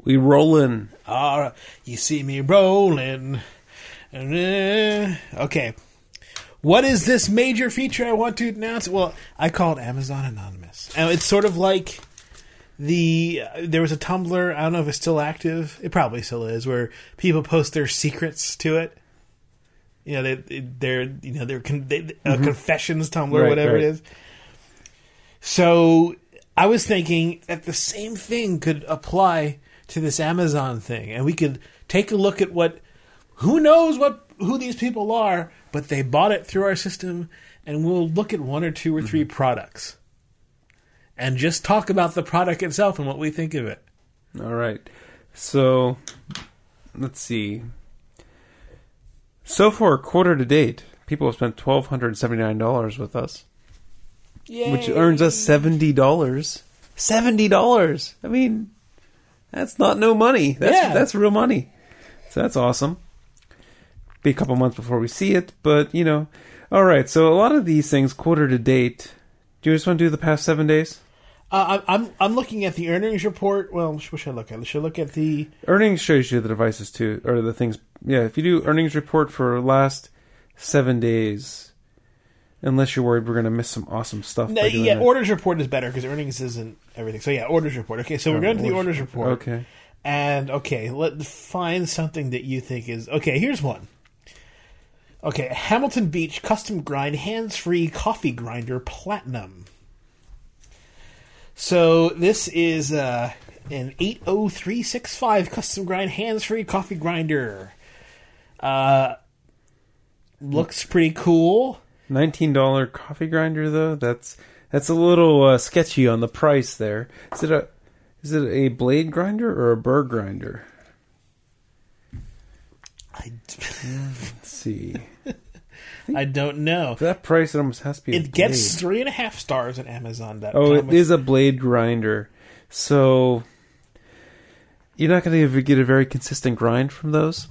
We rollin'. You see me rolling. Okay. What is this major feature I want to announce? Well, I call it Amazon Anonymous. And it's sort of like there was a Tumblr, I don't know if it's still active. It probably still is, where people post their secrets to it. You know, they're confessions Tumblr, right, whatever right. it is. So I was thinking that the same thing could apply to this Amazon thing, and we could take a look at who knows who these people are, but they bought it through our system, and we'll look at one or two or three products, and just talk about the product itself and what we think of it. All right. So let's see. So far, quarter to date, people have spent $1,279 with us. Yay. Which earns us $70. $70! I mean, that's not no money. That's real money. So that's awesome. Be a couple months before we see it, but, you know. Alright, so a lot of these things, quarter to date. Do you just want to do the past 7 days? I'm looking at the earnings report. Well, what should I look at? Should I look at the... Earnings shows you the devices too, or the things. Yeah, if you do earnings report for last 7 days, unless you're worried we're going to miss some awesome stuff. Yeah, orders report is better because earnings isn't everything. So yeah, orders report. Okay, so we're going to the orders report. Okay. And let's find something that you think is... Okay, here's one. Okay, Hamilton Beach Custom Grind Hands-Free Coffee Grinder Platinum. So this is an 80365 Custom Grind Hands-Free Coffee Grinder. Looks pretty cool. $19 coffee grinder though. That's a little sketchy on the price there. Is it a blade grinder or a burr grinder? Let's see. I don't know. For that price, it almost has to be. It gets 3.5 stars at Amazon.com. Oh, it is a blade grinder. So you're not going to get a very consistent grind from those.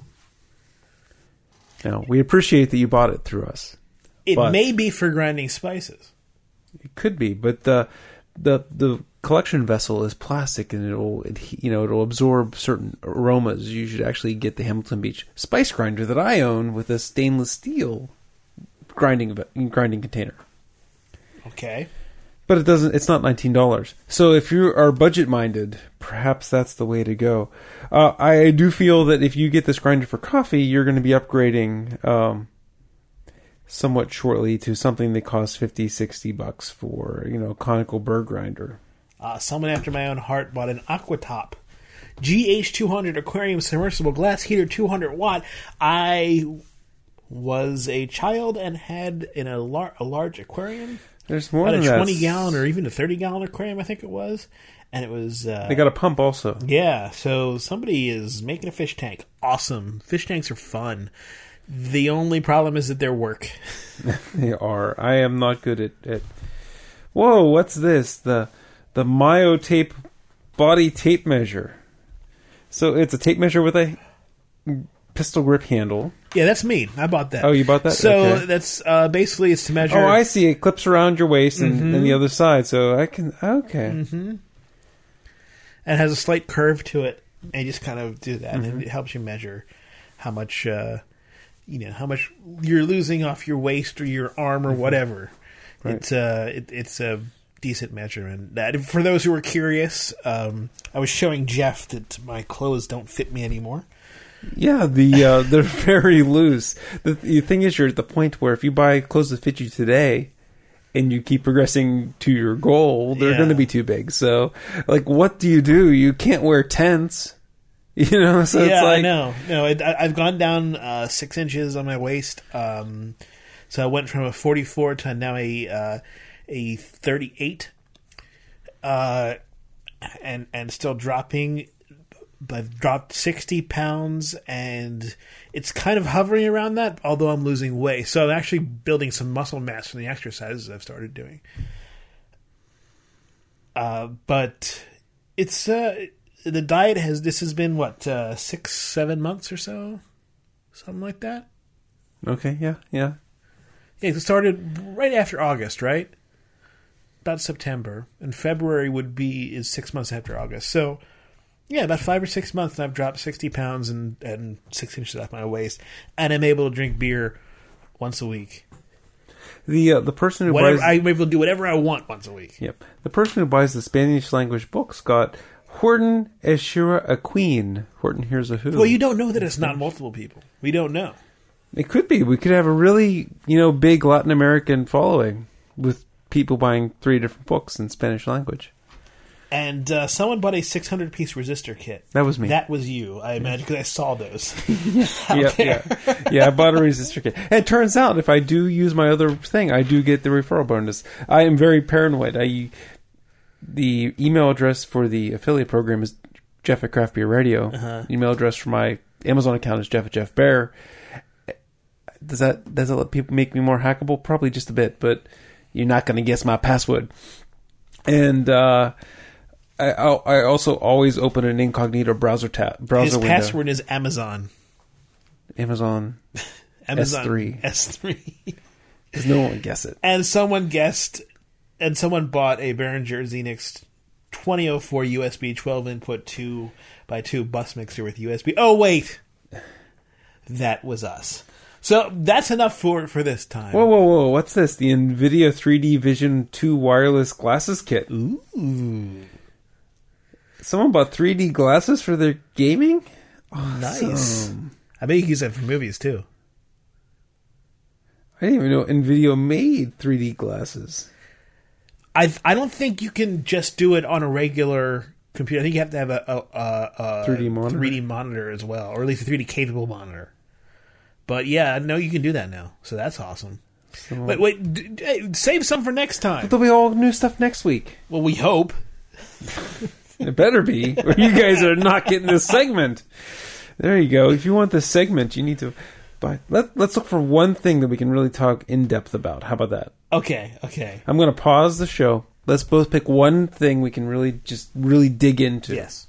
No, we appreciate that you bought it through us. It may be for grinding spices. It could be, but the collection vessel is plastic, and it'll absorb certain aromas. You should actually get the Hamilton Beach spice grinder that I own with a stainless steel grinding container. Okay. But it's not $19. So if you are budget minded, perhaps that's the way to go. I do feel that if you get this grinder for coffee, you're going to be upgrading somewhat shortly to something that costs $50-$60 for conical burr grinder. Someone after my own heart bought an Aquatop GH200 aquarium submersible glass heater 200 watt. I was a child and had in a large aquarium. There's more than a that. 20-gallon or even a 30-gallon aquarium, I think it was. And it was... they got a pump also. Yeah, so somebody is making a fish tank. Awesome. Fish tanks are fun. The only problem is that they're work. They are. I am not good at... Whoa, what's this? The Myotape body tape measure. So it's a tape measure with a pistol grip handle. Yeah, that's me. I bought that. Oh, you bought that? So okay. that's basically it's to measure... Oh, I see. It clips around your waist and the other side. So I can... Okay. Mm-hmm. And it has a slight curve to it. And you just kind of do that. And it helps you measure how much... how much you're losing off your waist or your arm or whatever. Right. It's a decent measurement. That for those who are curious, I was showing Jeff that my clothes don't fit me anymore. Yeah, they're very loose. The thing is, you're at the point where if you buy clothes that fit you today, and you keep progressing to your goal, they're going to be too big. So, what do? You can't wear tents. So it's like... I know. No, I've gone down 6 inches on my waist. So I went from a 44 to now a 38, and still dropping. But I've dropped 60 pounds, and it's kind of hovering around that. Although I'm losing weight, so I'm actually building some muscle mass from the exercises I've started doing. But it's the diet has been what 6-7 months or so, something like that. Okay, yeah. It started right after August, right? About September, and February is 6 months after August. So Yeah, about 5 or 6 months, and I've dropped 60 pounds and 6 inches off my waist, and I'm able to drink beer once a week. The person who Whatever, buys I'm able to do whatever I want once a week. Yep. The person who buys the Spanish language books got Horton Eschira a Queen. Horton Hears a Who. Well, you don't know that it's not multiple people. We don't know. It could be. We could have a really, big Latin American following with people buying 3 different books in Spanish language. And someone bought a 600-piece resistor kit. That was me. That was you, I imagine, because I saw those. Yeah, I bought a resistor kit. And it turns out, if I do use my other thing, I do get the referral bonus. I am very paranoid. The email address for the affiliate program is Jeff at Craft Beer Radio. Email address for my Amazon account is Jeff at Jeff Bear. Does that let people make me more hackable? Probably just a bit, but you're not going to guess my password. And I also always open an incognito browser window. His password is Amazon. Amazon S3. S3. Because no one would guess it. And someone bought a Behringer Xenix 2004 USB 12 input 2x2 bus mixer with USB. Oh, wait. That was us. So that's enough for this time. Whoa. What's this? The NVIDIA 3D Vision 2 wireless glasses kit. Ooh. Someone bought 3D glasses for their gaming? Nice. I bet you can use that for movies, too. I didn't even know NVIDIA made 3D glasses. I don't think you can just do it on a regular computer. I think you have to have a 3D monitor as well, or at least a 3D capable monitor. But yeah, no, you can do that now. So that's awesome. Wait, save some for next time. But there'll be all new stuff next week. Well, we hope. It better be, or you guys are not getting this segment. There you go. If you want this segment, you need to buy. Let's look for one thing that we can really talk in depth about. How about that? Okay. I'm going to pause the show. Let's both pick one thing we can really dig into. Yes.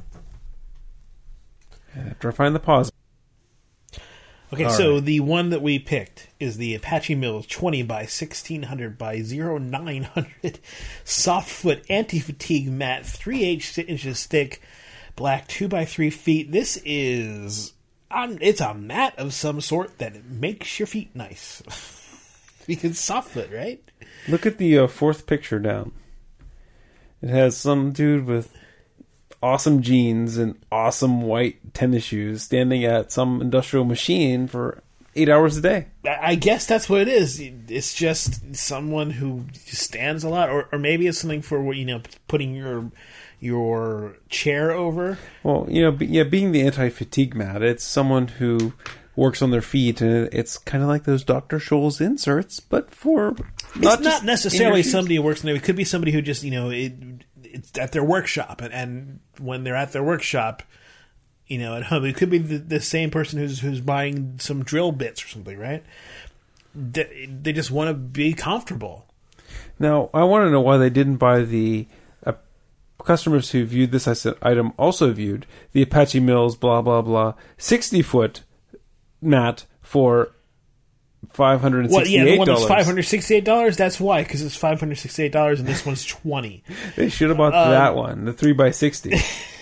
After I find the pause. Okay, all so right. The one that we picked is the Apache Mills 20 by 1600 by 0900 softfoot anti-fatigue mat, 3/8 inches thick, black 2x3 feet. This is it's a mat of some sort that makes your feet nice. Because softfoot, right? Look at the fourth picture down. It has some dude with awesome jeans and awesome white tennis shoes standing at some industrial machine for 8 hours a day. I guess that's what it is. It's just someone who stands a lot, or maybe it's something for putting your chair over. Well, being the anti-fatigue mat, it's someone who works on their feet, and it's kind of like those Dr. Scholl's inserts, but for it's not necessarily somebody who works on it. It could be somebody who just it's at their workshop, and when they're at their workshop, at home, it could be the same person who's buying some drill bits or something, right? They just want to be comfortable. Now, I want to know why they didn't buy the customers who viewed this item also viewed the Apache Mills blah blah blah 60-foot mat for $568. Well, yeah, the one that's $568. That's why, because it's $568, and this one's $20. They should have bought that one, the 3x60.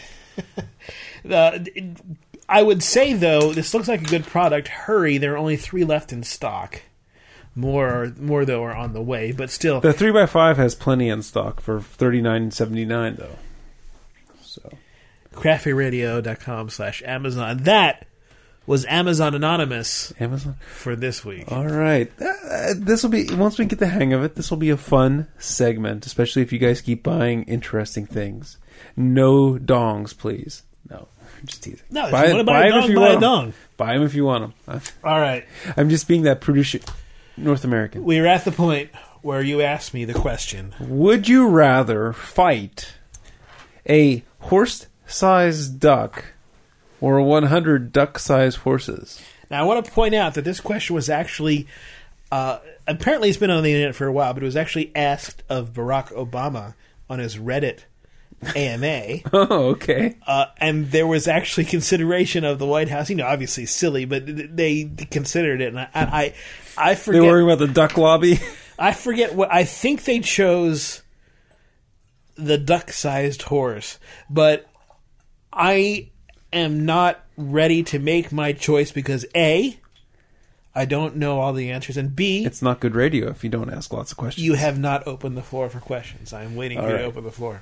I would say though, this looks like a good product. Hurry, there are only 3 left in stock. More though are on the way, but still, the 3x5 has plenty in stock for $39.79 though. So, craftbeerradio.com/Amazon. That was Amazon Anonymous. Amazon for this week. All right, this will be, once we get the hang of it, this will be a fun segment, especially if you guys keep buying interesting things. No dongs, please. No, I'm just teasing. No, if you want to buy a dong, buy a dong. Buy them if you want them. All right. I'm just being that prudish North American. We are at the point where you asked me the question. Would you rather fight a horse-sized duck or 100 duck-sized horses? Now, I want to point out that this question was actually, apparently it's been on the internet for a while, but it was actually asked of Barack Obama on his Reddit AMA. Oh, okay. And there was actually consideration of the White House. Obviously silly, but they considered it. And I forget. They're worrying about the duck lobby? I forget what. I think they chose the duck-sized horse, but I am not ready to make my choice because A, I don't know all the answers, and B, It's not good radio if you don't ask lots of questions. you have not opened the floor for questions. I am waiting for All you right. to open the floor.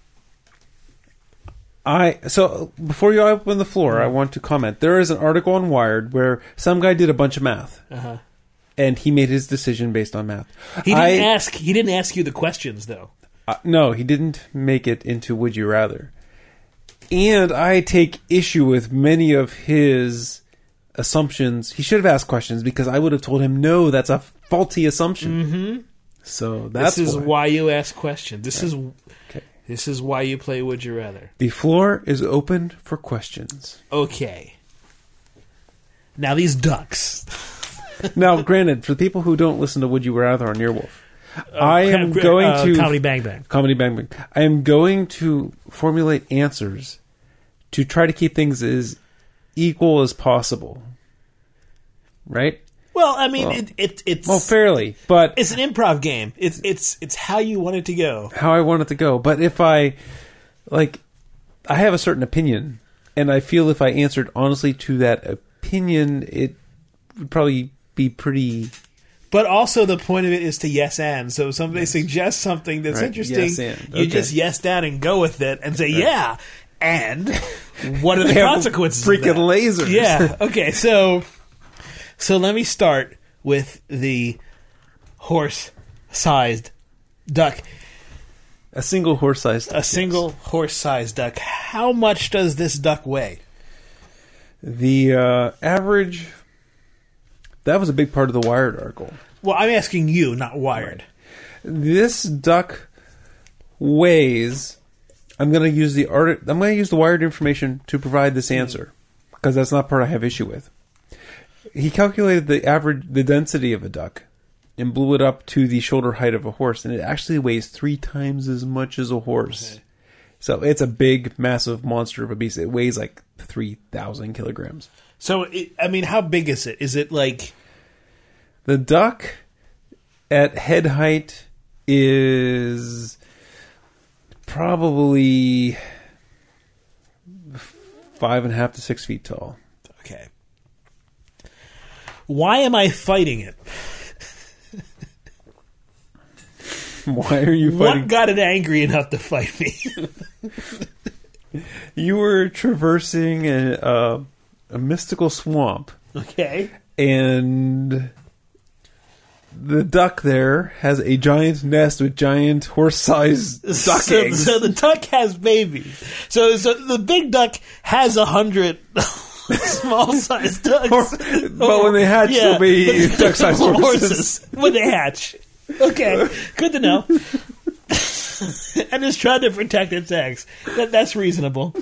So before you open the floor, I want to comment. There is an article on Wired where some guy did a bunch of math, Uh-huh. and he made his decision based on math. He didn't ask you the questions though. No, he didn't make it into Would You Rather. And I take issue with many of his assumptions. He should have asked questions because I would have told him, no, that's a faulty assumption. Mm-hmm. So that's This is why you ask questions. This Okay. This is why you play Would You Rather. The floor is open for questions. Okay. Now these ducks. Now, granted, for the people who don't listen to Would You Rather on Earwolf, I am going to... Comedy Bang Bang. Comedy Bang Bang. I am going to formulate answers to try to keep things as equal as possible. Right? Well, I mean, it's Well, fairly, but it's an improv game. It's how you want it to go. how I want it to go. But if I have a certain opinion, and I feel if I answered honestly to that opinion, it would probably be pretty... But also the point of it is to yes and. So if somebody suggests something that's Right, interesting, yes and. you Okay. just yes down and go with it and say, yeah, and what are the They have consequences of freaking that? lasers. Yeah, okay, so let me start with the horse-sized duck. A single horse-sized... A single horse-sized duck. How much does this duck weigh? The average... That was a big part of the Wired article. Well, I'm asking you, not Wired. This duck weighs... I'm going to use the Wired information to provide this answer because that's not part I have issue with. He calculated the density of a duck and blew it up to the shoulder height of a horse, and it actually weighs 3 times as much as a horse. Okay. So it's a big, massive monster of a beast. It weighs like 3,000 kilograms. So, how big is it? Is it like... The duck at head height is probably 5.5 to 6 feet tall. Okay. Why am I fighting it? Why are you fighting? What got it angry enough to fight me? You were traversing a mystical swamp, Okay. and the duck there has a giant nest with giant horse-sized duck eggs. So the duck has babies. So the big duck has 100 small-sized ducks. But when they hatch, they'll be duck-sized horses. When they hatch. Okay, good to know. And it's trying to protect its eggs. That's reasonable.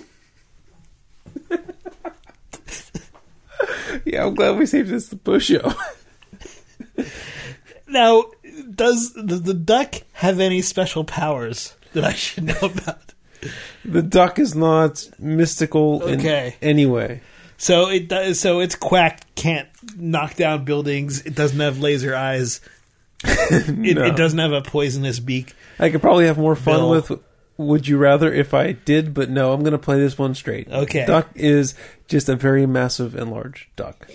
Yeah, I'm glad we saved this the post show. Now, does the duck have any special powers that I should know about? The duck is not mystical Okay. in any way. So it does. So its quack can't knock down buildings. It doesn't have laser eyes. No. It doesn't have a poisonous beak. I could probably have more fun Bill. with Would You Rather if I did, but no, I'm going to play this one straight. Okay. Duck is just a very massive and large duck.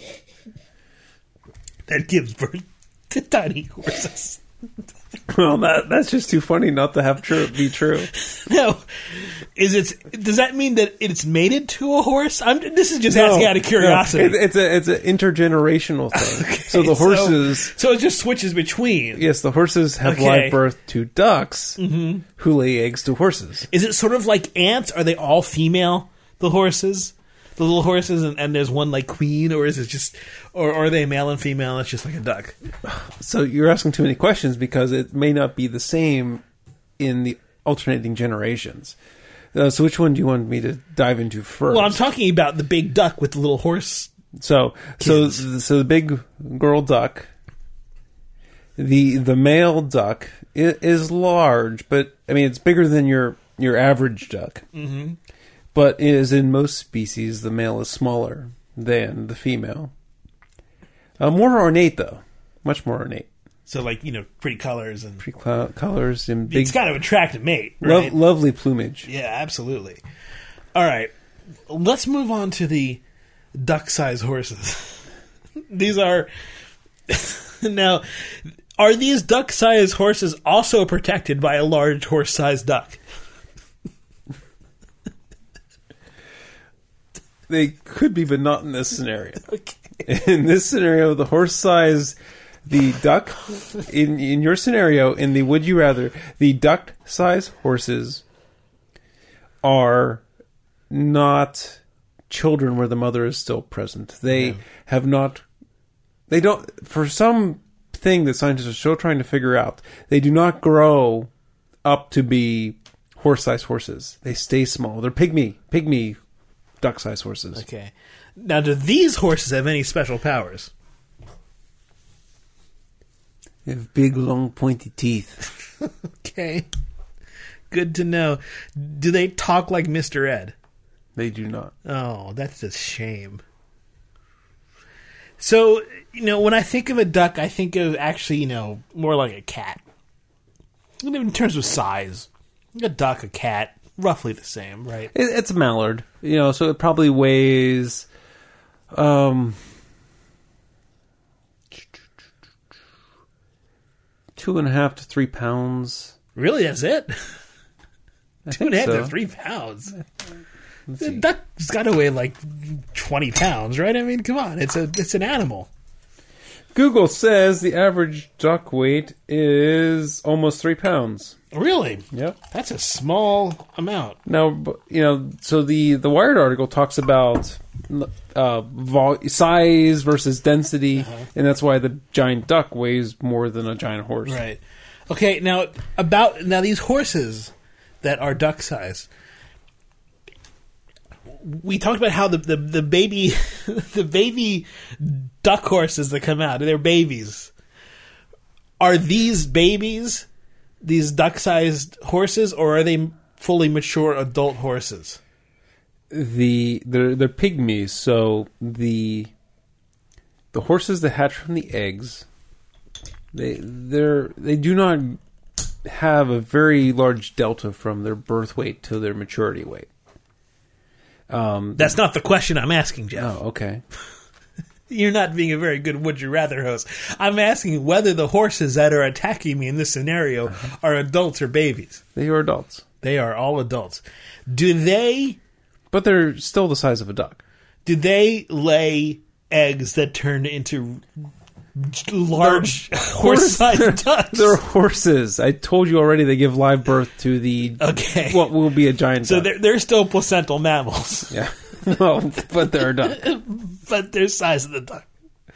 That gives birth to tiny horses. Well, that's just too funny not to have be true. Now, does that mean that it's mated to a horse? This is just asking out of curiosity. No, it's an intergenerational thing. Okay, so the horses, so it just switches between. yes, the horses have Okay. live birth to ducks who lay eggs to horses. Is it sort of like ants? Are they all female? The horses, the little horses, and there's one like queen, or is it just, or are they male and female? And it's just like a duck. So you're asking too many questions because it may not be the same in the alternating generations. So which one do you want me to dive into first? Well, I'm talking about the big duck with the little horse. So the big girl duck, the male duck is large, but I mean it's bigger than your average duck. Mm-hmm. But as in most species, the male is smaller than the female. More ornate though, much more ornate. So, like, pretty colors and Pretty colors and big, it's got to attract a mate, right? lovely plumage. Yeah, absolutely. All right. let's move on to the duck-sized horses. These are... Now, are these duck-sized horses also protected by a large horse-sized duck? They could be, but not in this scenario. Okay. In this scenario, the duck, in your scenario, in the would you rather, the duck-sized horses are not children where the mother is still present. They have not, they don't, for some thing that scientists are still trying to figure out, they do not grow up to be horse-sized horses. They stay small. They're pygmy duck-sized horses. Okay. Now, do these horses have any special powers? They have big, long, pointy teeth. Okay. Good to know. Do they talk like Mr. Ed? They do not. Oh, that's a shame. So, when I think of a duck, I think of actually, more like a cat. In terms of size. A duck, a cat, roughly the same, right? It's a mallard, so it probably weighs 2.5 to 3 pounds. Really, that's it? I 2.5 so. to 3 pounds. The duck's got to weigh like 20 pounds, right? I mean, come on, it's an animal. Google says the average duck weight is almost 3 pounds. Really? Yep. That's a small amount. Now, so the Wired article talks about size versus density, and that's why the giant duck weighs more than a giant horse. Right. Okay, now these horses that are duck sized. We talked about how the baby the baby duck horses that come out, they're babies. Are these babies these duck-sized horses, or are they fully mature adult horses? They're pygmies, so the horses that hatch from the eggs, they do not have a very large delta from their birth weight to their maturity weight. That's not the question I'm asking, Jeff. Oh, okay. You're not being a very good Would You Rather host. I'm asking whether the horses that are attacking me in this scenario are adults or babies. They are adults. They are all adults. Do they... But they're still the size of a duck. Do they lay eggs that turn into large horse-sized ducks? They're horses. I told you already they give live birth to what will be a giant duck. So they're still placental mammals. Yeah. Well, but they're a duck. But they're size of the duck.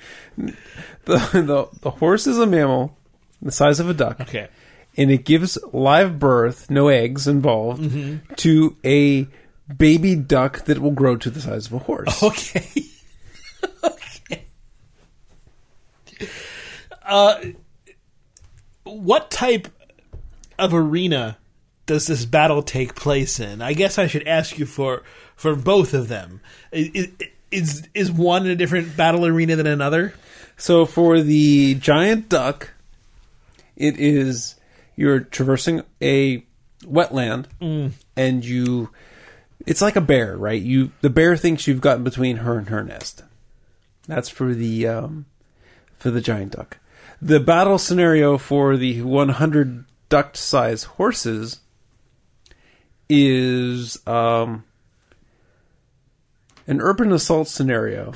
The horse is a mammal, the size of a duck. Okay. And it gives live birth, no eggs involved, to a baby duck that will grow to the size of a horse. Okay. What type of arena does this battle take place in? I guess I should ask you for both of them. Is one in a different battle arena than another? So for the giant duck, you're traversing a wetland, and it's like a bear, right? The bear thinks you've gotten between her and her nest. That's for the giant duck. The battle scenario for the 100 duck-sized horses is an urban assault scenario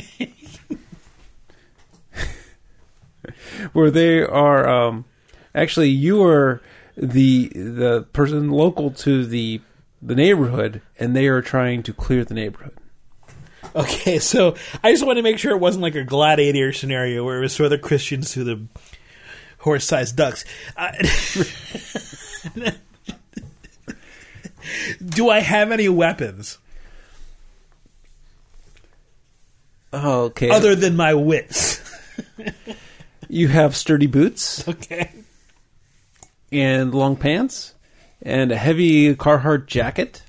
where they are actually you are the person local to the neighborhood, and they are trying to clear the neighborhood. Okay, so I just want to make sure it wasn't like a gladiator scenario where it was for the Christians to the horse-sized ducks. Do I have any weapons? Oh, okay. Other than my wits. You have sturdy boots. Okay. And long pants. And a heavy Carhartt jacket.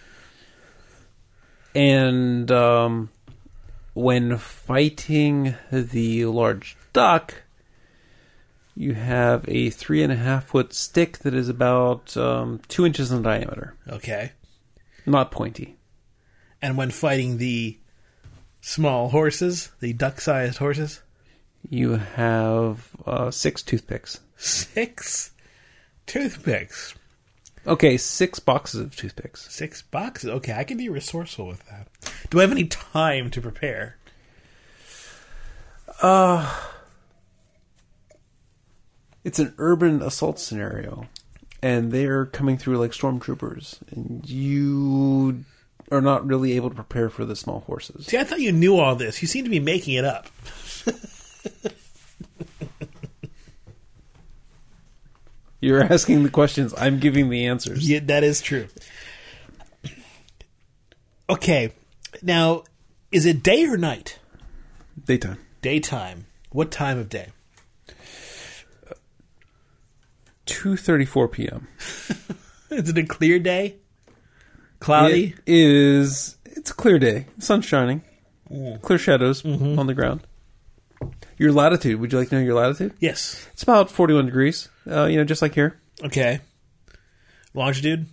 And when fighting the large duck, you have a 3.5-foot stick that is about 2 inches in diameter. Okay. Not pointy. And when fighting the small horses, the duck-sized horses? You have 6 toothpicks. 6 toothpicks. Okay, 6 boxes of toothpicks. 6 boxes? Okay, I can be resourceful with that. Do I have any time to prepare? It's an urban assault scenario, and they're coming through like stormtroopers, and you are not really able to prepare for the small horses. See, I thought you knew all this. You seem to be making it up. You're asking the questions. I'm giving the answers. Yeah, that is true. Okay. Now, is it day or night? Daytime. Daytime. What time of day? 2:34 p.m. Is it a clear day? Cloudy? It is. It's a clear day. The sun's shining. Clear shadows on the ground. Your latitude. Would you like to know your latitude? Yes. It's about 41 degrees. Just like here. Okay. Longitude?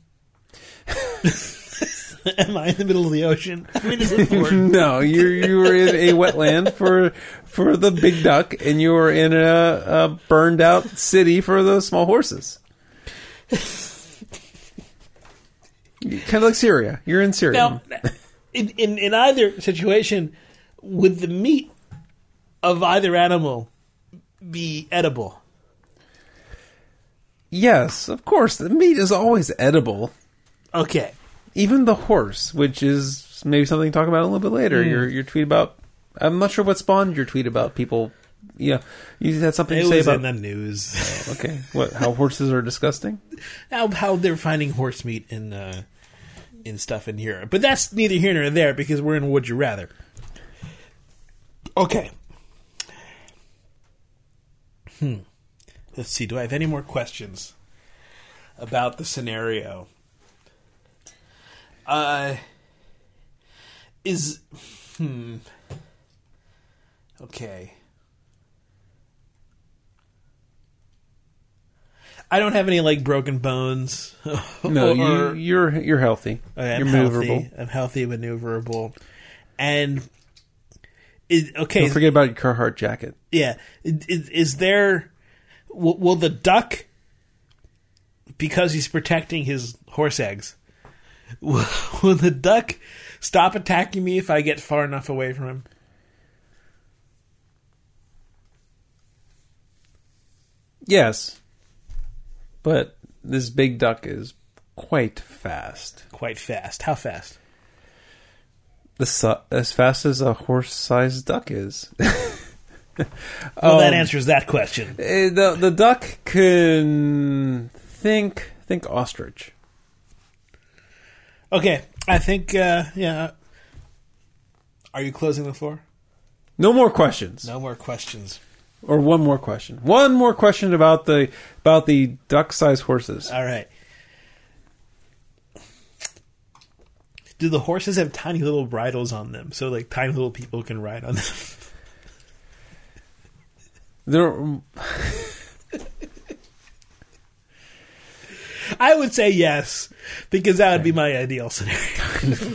Am I in the middle of the ocean? I mean, is it important? No, you were in a wetland for the big duck, and you were in a burned out city for the small horses. Kind of like Syria. You're in Syria. Now, in either situation, would the meat of either animal be edible? Yes, of course. The meat is always edible. Okay. Even the horse, which is maybe something to talk about a little bit later. Your tweet about... I'm not sure what spawned your tweet about people... Yeah, you had something to say about... It was in the news. Okay. What? How horses are disgusting? How they're finding horse meat in stuff in here. But that's neither here nor there because we're in Would You Rather. Okay. Let's see. Do I have any more questions about the scenario? Okay. I don't have any like broken bones. No, you're healthy. You're maneuverable. I'm healthy, maneuverable, and okay. Don't forget about your Carhartt jacket. Yeah, is there? Will the duck, because he's protecting his horse eggs, will the duck stop attacking me if I get far enough away from him? Yes. But this big duck is quite fast. Quite fast. How fast? As fast as a horse-sized duck is. Well, that answers that question. The duck can think ostrich. Okay, I think, yeah. Are you closing the floor? No more questions. No more questions. Or one more question. One more question about the duck-sized horses. All right. Do the horses have tiny little bridles on them so like tiny little people can ride on them? I would say yes, because that would be my ideal scenario.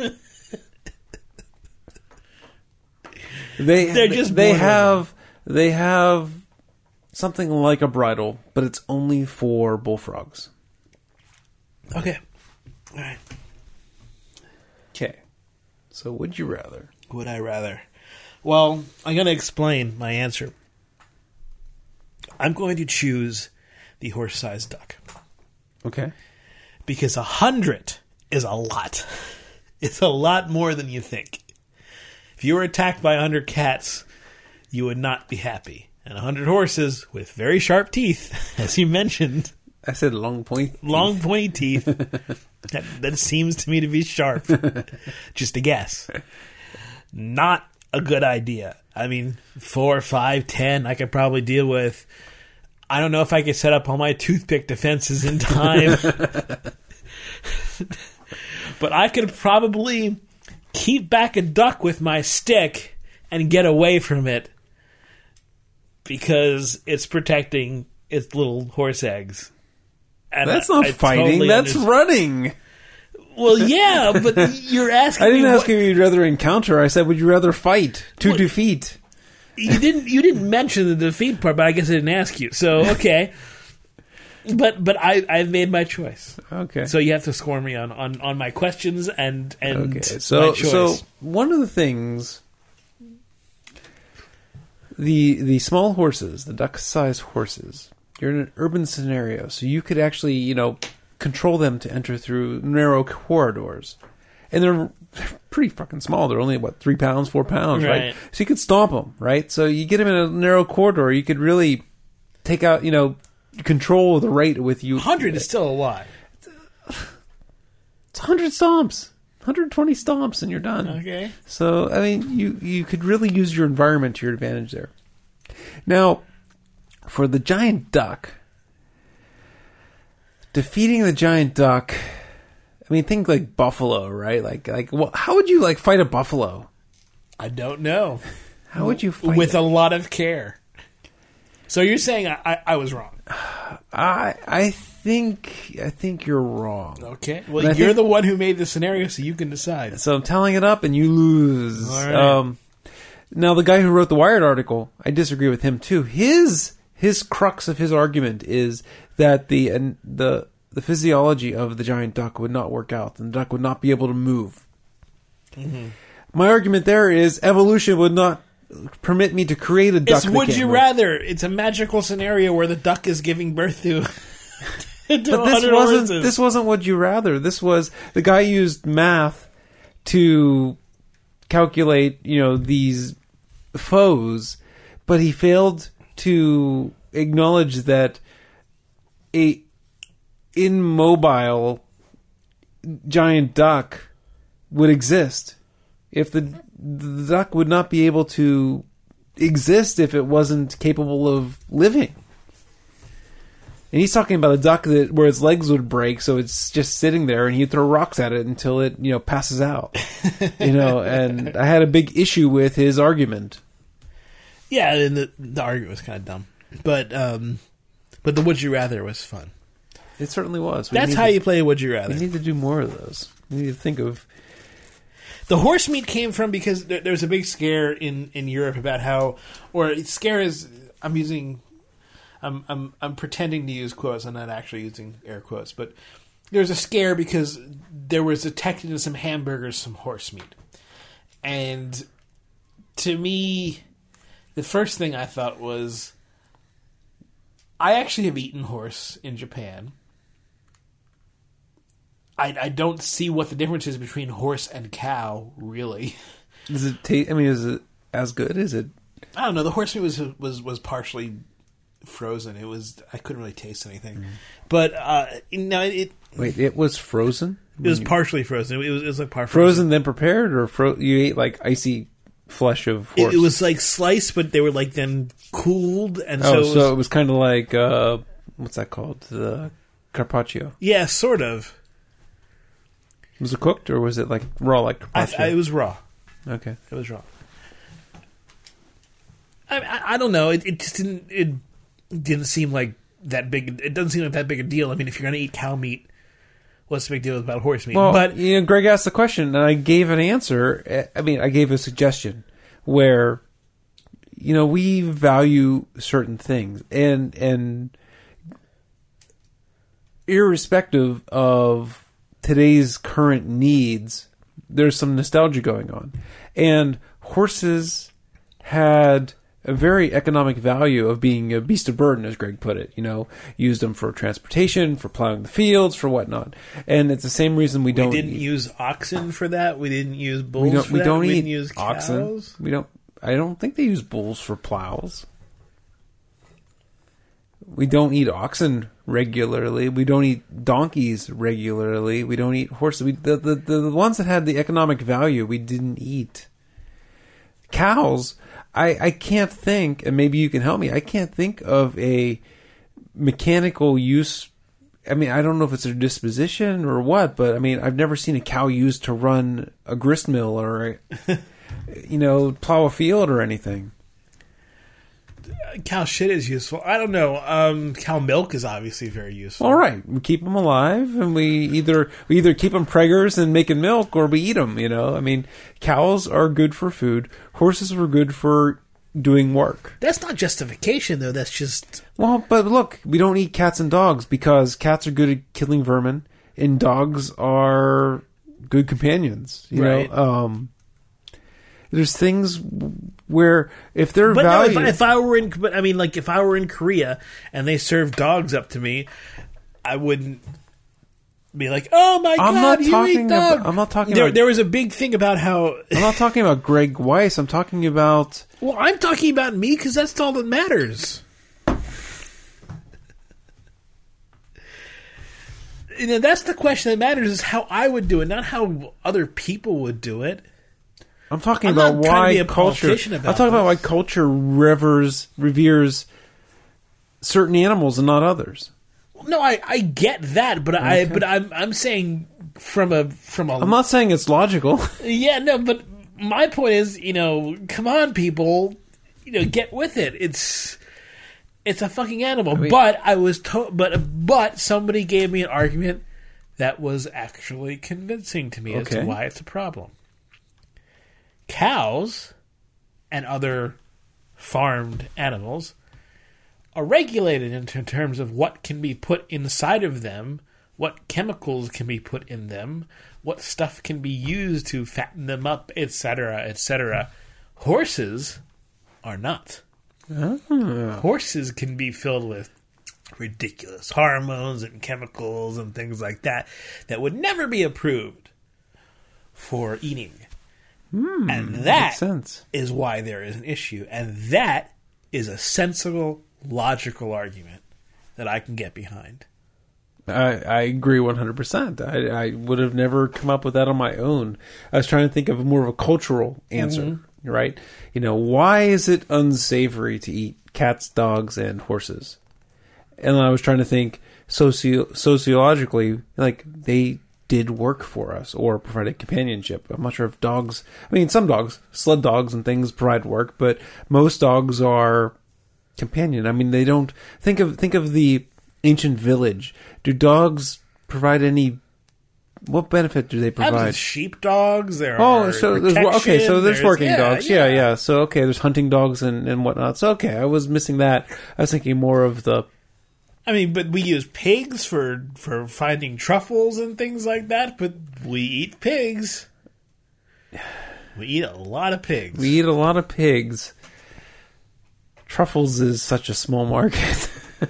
They have something like a bridle, but it's only for bullfrogs. Okay. All right. Okay. So would you rather? Would I rather? Well, I'm going to explain my answer. I'm going to choose the horse-sized duck. Okay. Because 100 is a lot. It's a lot more than you think. If you were attacked by 100 cats, you would not be happy. And 100 horses with very sharp teeth, as you mentioned. I said long pointy teeth. That seems to me to be sharp. Just a guess. Not a good idea. I mean, 4, 5, 10, I could probably deal with. I don't know if I could set up all my toothpick defenses in time. But I could probably keep back a duck with my stick and get away from it because it's protecting its little horse eggs. And that's not fighting, that's running. Well, yeah, but you're asking. I didn't me ask if you'd rather encounter. I said, would you rather fight to defeat? You didn't mention the defeat part, but I guess I didn't ask you. So okay. But I've made my choice. Okay. So you have to score me on my questions and Okay. my So choice. one of the things, the small horses, the duck-sized horses, you're in an urban scenario, so you could actually, control them to enter through narrow corridors. And they're pretty fucking small. They're only, 3 pounds, 4 pounds, right? So you could stomp them, right? So you get them in a narrow corridor, you could really take out, control the rate with you. 100 is still a lot. It's 100 stomps. 120 stomps and you're done. Okay. So, I mean, you could really use your environment to your advantage there. Now, for the giant duck, defeating the giant duck, I mean, think like buffalo, right? Well, how would you fight a buffalo? I don't know. How would you fight with it? a lot of care? So you're saying I was wrong? I think you're wrong. Okay. Well, you're the one who made the scenario, so you can decide. So I'm telling it up, and you lose. All right. Now, the guy who wrote the Wired article, I disagree with him too. His crux of his argument is that the physiology of the giant duck would not work out, and the duck would not be able to move. Mm-hmm. My argument there is evolution would not permit me to create a duck. It's would you rather? It's a magical scenario where the duck is giving birth to. But this wasn't would you rather. This was the guy used math to calculate, these foes, but he failed to acknowledge that a immobile giant duck would exist. If the duck would not be able to exist if it wasn't capable of living. And he's talking about a duck where its legs would break, so it's just sitting there, and he'd throw rocks at it until it, passes out. And I had a big issue with his argument. Yeah, and the argument was kind of dumb, but the would you rather was fun. It certainly was. That's how you play would you rather. We need to do more of those. We need to think of. The horse meat came from because there's a big scare in Europe about how, or scare is I'm pretending to use quotes. I'm not actually using air quotes, but there's a scare because there was detected in some hamburgers some horse meat, and to me, the first thing I thought was, I actually have eaten horse in Japan. I don't see what the difference is between horse and cow, really. Does it taste? I mean, is it as good? Is it? I don't know. The horse meat was partially frozen. I couldn't really taste anything, but Wait, it was frozen. It was partially frozen. It was like part frozen then prepared, or you ate like icy flesh of horse. It was like sliced, but they were like then cooled, and so it was kind of like what's that called? The carpaccio. Yeah, sort of. Was it cooked, or was it like raw, like carpaccio? It was raw. Okay, it was raw. I don't know. It just didn't. It didn't seem like that big. It doesn't seem like that big a deal. I mean, if you're going to eat cow meat, what's the big deal about horse meat? Well, but Greg asked the question, and I gave an answer. I mean, I gave a suggestion where, we value certain things, and irrespective of today's current needs, there's some nostalgia going on, and horses had a very economic value of being a beast of burden, as Greg put it. Used them for transportation, for plowing the fields, for whatnot. And it's the same reason we didn't use oxen for that. We didn't use bulls we don't didn't eat use cows. Oxen. I don't think they use bulls for plows. We don't eat oxen regularly. We don't eat donkeys regularly. We don't eat horses. The ones that had the economic value, we didn't eat. Cows, I can't think, and maybe you can help me, I can't think of a mechanical use. I mean, I don't know if it's a disposition or what, but I mean, I've never seen a cow used to run a grist mill or, plow a field or anything. cow shit is useful. I don't know. Cow milk is obviously very useful. All right, we keep them alive, and we either keep them preggers and making milk, or we eat them. I mean, cows are good for food. Horses are good for doing work. That's not justification, though. That's just... Well, but look, we don't eat cats and dogs because cats are good at killing vermin, and dogs are good companions. You know, there's things where if they're valued... no, if I were in Korea and they served dogs up to me, I wouldn't be like, "Oh my God, you eat dog." I'm not talking about... There was a big thing about how... I'm not talking about Greg Weiss. I'm talking about... Well, I'm talking about me because that's all that matters. That's the question that matters, is how I would do it, not how other people would do it. I'm talking about why culture... I'm talking about why culture reveres certain animals and not others. No, I get that, but I'm saying from a. I'm not saying it's logical. Yeah, no, but my point is, come on, people, get with it. It's a fucking animal. I mean, but I was but somebody gave me an argument that was actually convincing to me as to why it's a problem. Cows and other farmed animals are regulated in terms of what can be put inside of them, what chemicals can be put in them, what stuff can be used to fatten them up, etc., etc. Horses are not. Oh. Horses can be filled with ridiculous hormones and chemicals and things like that would never be approved for eating. And that is why there is an issue. And that is a sensible, logical argument that I can get behind. I agree 100%. I would have never come up with that on my own. I was trying to think of more of a cultural answer, right? Why is it unsavory to eat cats, dogs, and horses? And I was trying to think sociologically, like they did work for us or provided companionship. I'm not sure if dogs... I mean, some dogs, sled dogs and things provide work, but most dogs are companion. I mean, they don't... Think of the ancient village. Do dogs provide any... What benefit do they provide? There's sheepdogs. There so there's working dogs. Yeah. So, there's hunting dogs and whatnot. So, I was missing that. I was thinking more of the... I mean, but we use pigs for finding truffles and things like that, but we eat pigs. We eat a lot of pigs. Truffles is such a small market.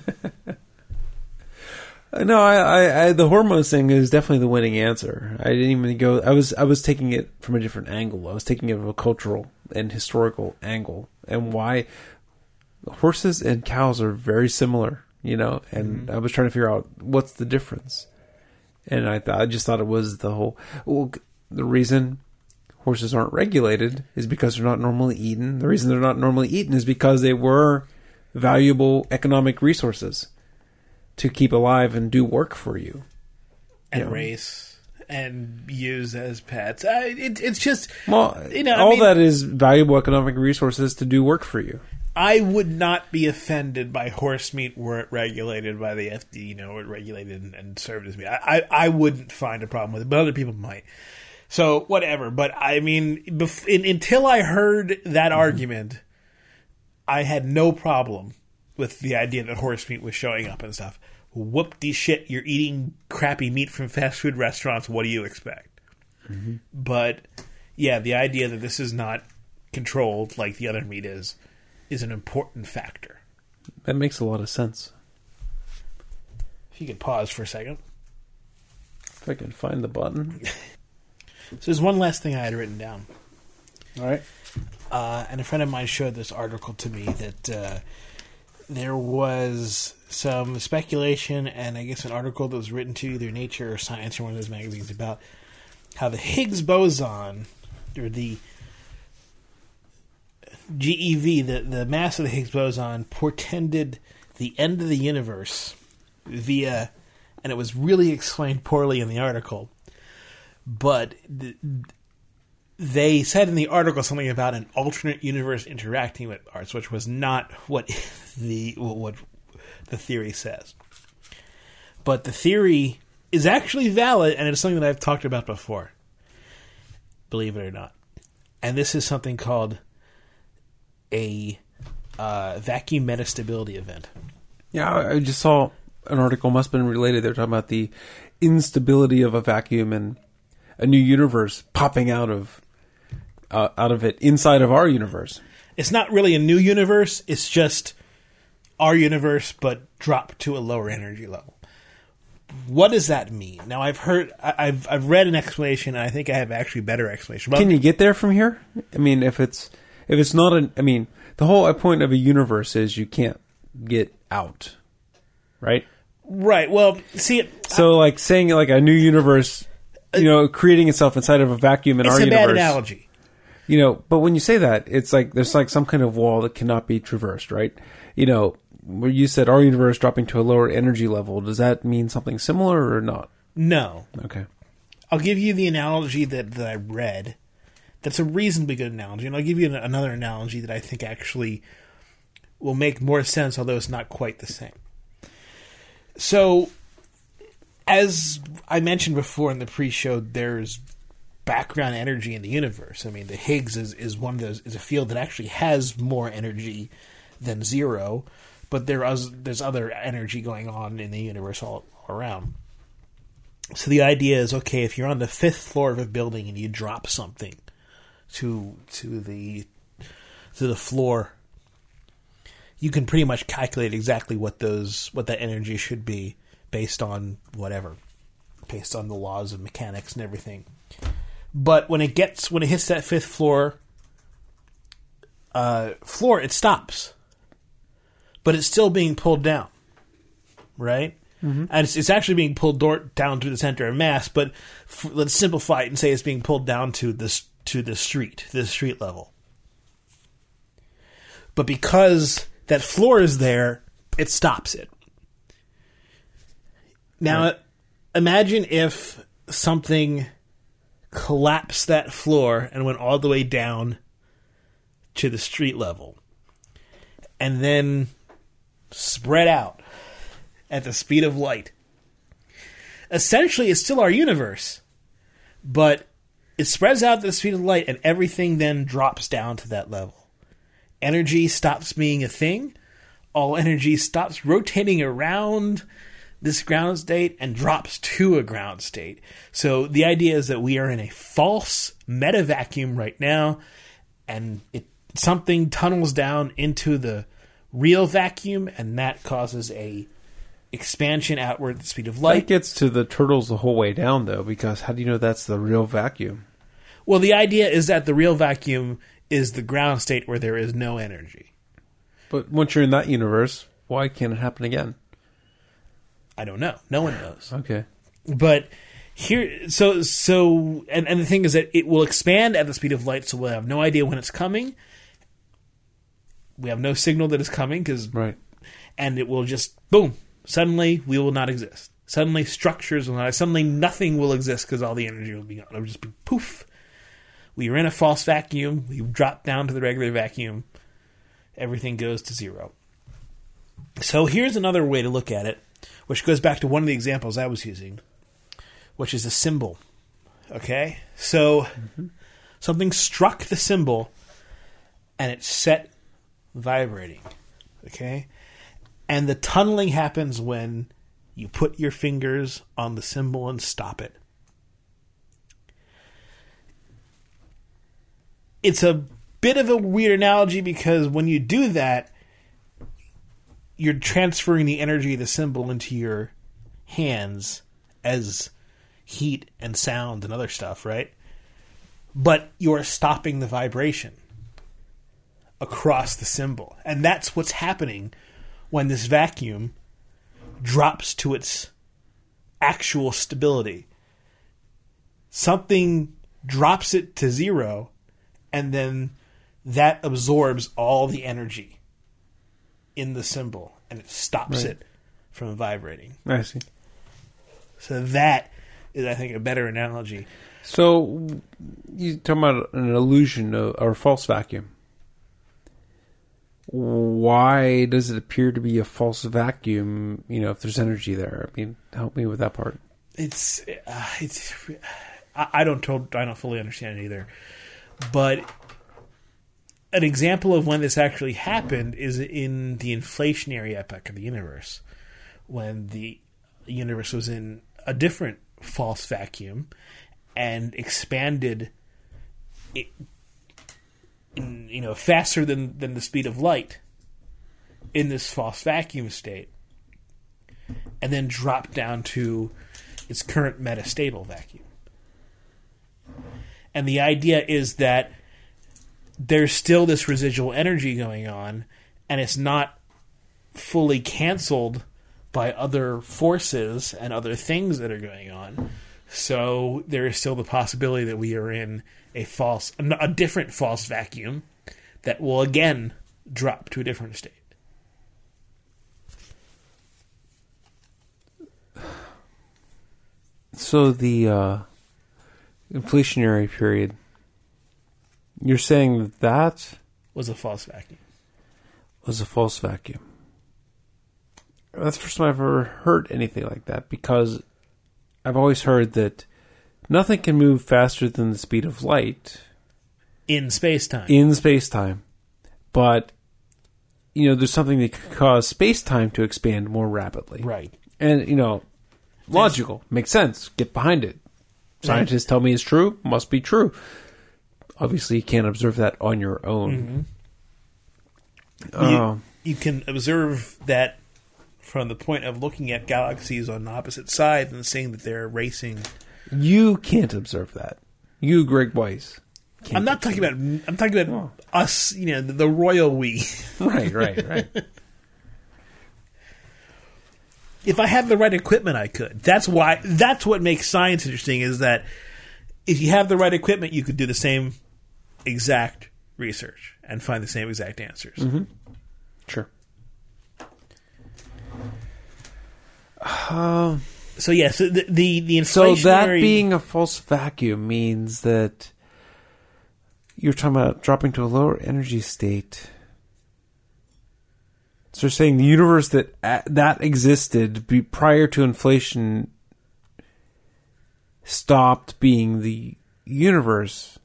No, I the hormones thing is definitely the winning answer. I didn't even go... I was taking it from a different angle. I was taking it from a cultural and historical angle. And why horses and cows are very similar. And I was trying to figure out what's the difference. And I just thought it was the reason horses aren't regulated is because they're not normally eaten. The reason they're not normally eaten is because they were valuable economic resources to keep alive and do work for you. And race and use as pets. It's just... Well, that is valuable economic resources to do work for you. I would not be offended by horse meat were it regulated by the FDA, or regulated and served as meat. I wouldn't find a problem with it, but other people might. So, whatever. But, I mean, until I heard that argument, I had no problem with the idea that horse meat was showing up and stuff. Whoop-de-shit, you're eating crappy meat from fast food restaurants, what do you expect? Mm-hmm. But, yeah, the idea that this is not controlled like the other meat is an important factor. That makes a lot of sense. If you could pause for a second. If I can find the button. So there's one last thing I had written down. All right. And a friend of mine showed this article to me that there was some speculation and I guess an article that was written to either Nature or Science or one of those magazines about how the Higgs boson, or the GeV, the mass of the Higgs boson, portended the end of the universe and it was really explained poorly in the article, but they said in the article something about an alternate universe interacting with ours, which was not what the theory says. But the theory is actually valid, and it's something that I've talked about before, believe it or not. And this is something called a vacuum metastability event. Yeah, I just saw an article, must have been related. They're talking about the instability of a vacuum and a new universe popping out of it inside of our universe. It's not really a new universe. It's just our universe, but dropped to a lower energy level. What does that mean? Now, I've read an explanation, and I think I have actually better explanation. Can you get there from here? I mean, if it's not the whole point of a universe is you can't get out, right? Right. Well, see, so like saying like a new universe, creating itself inside of a vacuum in our universe. It's a bad analogy. But when you say that, it's like there's like some kind of wall that cannot be traversed, right? Where you said our universe dropping to a lower energy level, does that mean something similar or not? No. Okay. I'll give you the analogy that I read. That's a reasonably good analogy. And I'll give you another analogy that I think actually will make more sense, although it's not quite the same. So, as I mentioned before in the pre-show, there's background energy in the universe. I mean, the Higgs is one of those, is a field that actually has more energy than zero, but there's other energy going on in the universe all around. So the idea is, okay, if you're on the 5th floor of a building and you drop something to the floor, you can pretty much calculate exactly what that energy should be based on based on the laws of mechanics and everything. But when it hits that 5th floor, it stops. But it's still being pulled down, right? Mm-hmm. And it's actually being pulled down to the center of mass. But let's simplify it and say it's being pulled down to the street level. But because that floor is there, it stops it. Now, right. Imagine if something collapsed that floor and went all the way down to the street level, and then spread out at the speed of light. Essentially, it's still our universe, but it spreads out at the speed of light, and everything then drops down to that level. Energy stops being a thing. All energy stops rotating around this ground state and drops to a ground state. So the idea is that we are in a false meta vacuum right now, and something tunnels down into the real vacuum, and that causes a expansion outward at the speed of light. That gets to the turtles the whole way down, though, because how do you know that's the real vacuum? Well, the idea is that the real vacuum is the ground state where there is no energy. But once you're in that universe, why can't it happen again? I don't know. No one knows. Okay. But here, so the thing is that it will expand at the speed of light, so we'll have no idea when it's coming. We have no signal that it's coming, right. And it will just, boom, suddenly we will not exist. Suddenly structures will not, suddenly nothing will exist because all the energy will be gone. It'll just be poof. We are in a false vacuum. We drop down to the regular vacuum. Everything goes to zero. So here's another way to look at it, which goes back to one of the examples I was using, which is a cymbal. Okay? So something struck the cymbal and it set vibrating. Okay? And the tunneling happens when you put your fingers on the cymbal and stop it. It's a bit of a weird analogy because when you do that, you're transferring the energy of the cymbal into your hands as heat and sound and other stuff, right? But you're stopping the vibration across the cymbal. And that's what's happening when this vacuum drops to its actual stability. Something drops it to zero, and then that absorbs all the energy in the cymbal, and it stops it from vibrating. I see. So that is, I think, a better analogy. So you talking about an illusion or false vacuum? Why does it appear to be a false vacuum? If there's energy there. I mean, help me with that part. I don't fully understand it either. But an example of when this actually happened is in the inflationary epoch of the universe, when the universe was in a different false vacuum and expanded faster than the speed of light in this false vacuum state, and then dropped down to its current metastable vacuum. And the idea is that there's still this residual energy going on, and it's not fully canceled by other forces and other things that are going on. So there is still the possibility that we are in a different false vacuum that will again drop to a different state. So the inflationary period, you're saying that was a false vacuum. Was a false vacuum. That's the first time I've ever heard anything like that, because I've always heard that nothing can move faster than the speed of light in space-time. But, there's something that could cause space-time to expand more rapidly. Right. And, logical. Makes sense. Get behind it. Scientists tell me it's true. Must be true. Obviously, you can't observe that on your own. Mm-hmm. You can observe that from the point of looking at galaxies on opposite sides and seeing that they're racing. You can't observe that. You, Greg Weiss. I'm talking about us, the royal we. Right. If I had the right equipment, I could. That's what makes science interesting, is that if you have the right equipment, you could do the same exact research and find the same exact answers. Mm-hmm. Sure. So yes, the inflationary... So that being a false vacuum means that you're talking about dropping to a lower energy state. So you're saying the universe that existed prior to inflation stopped being the universe.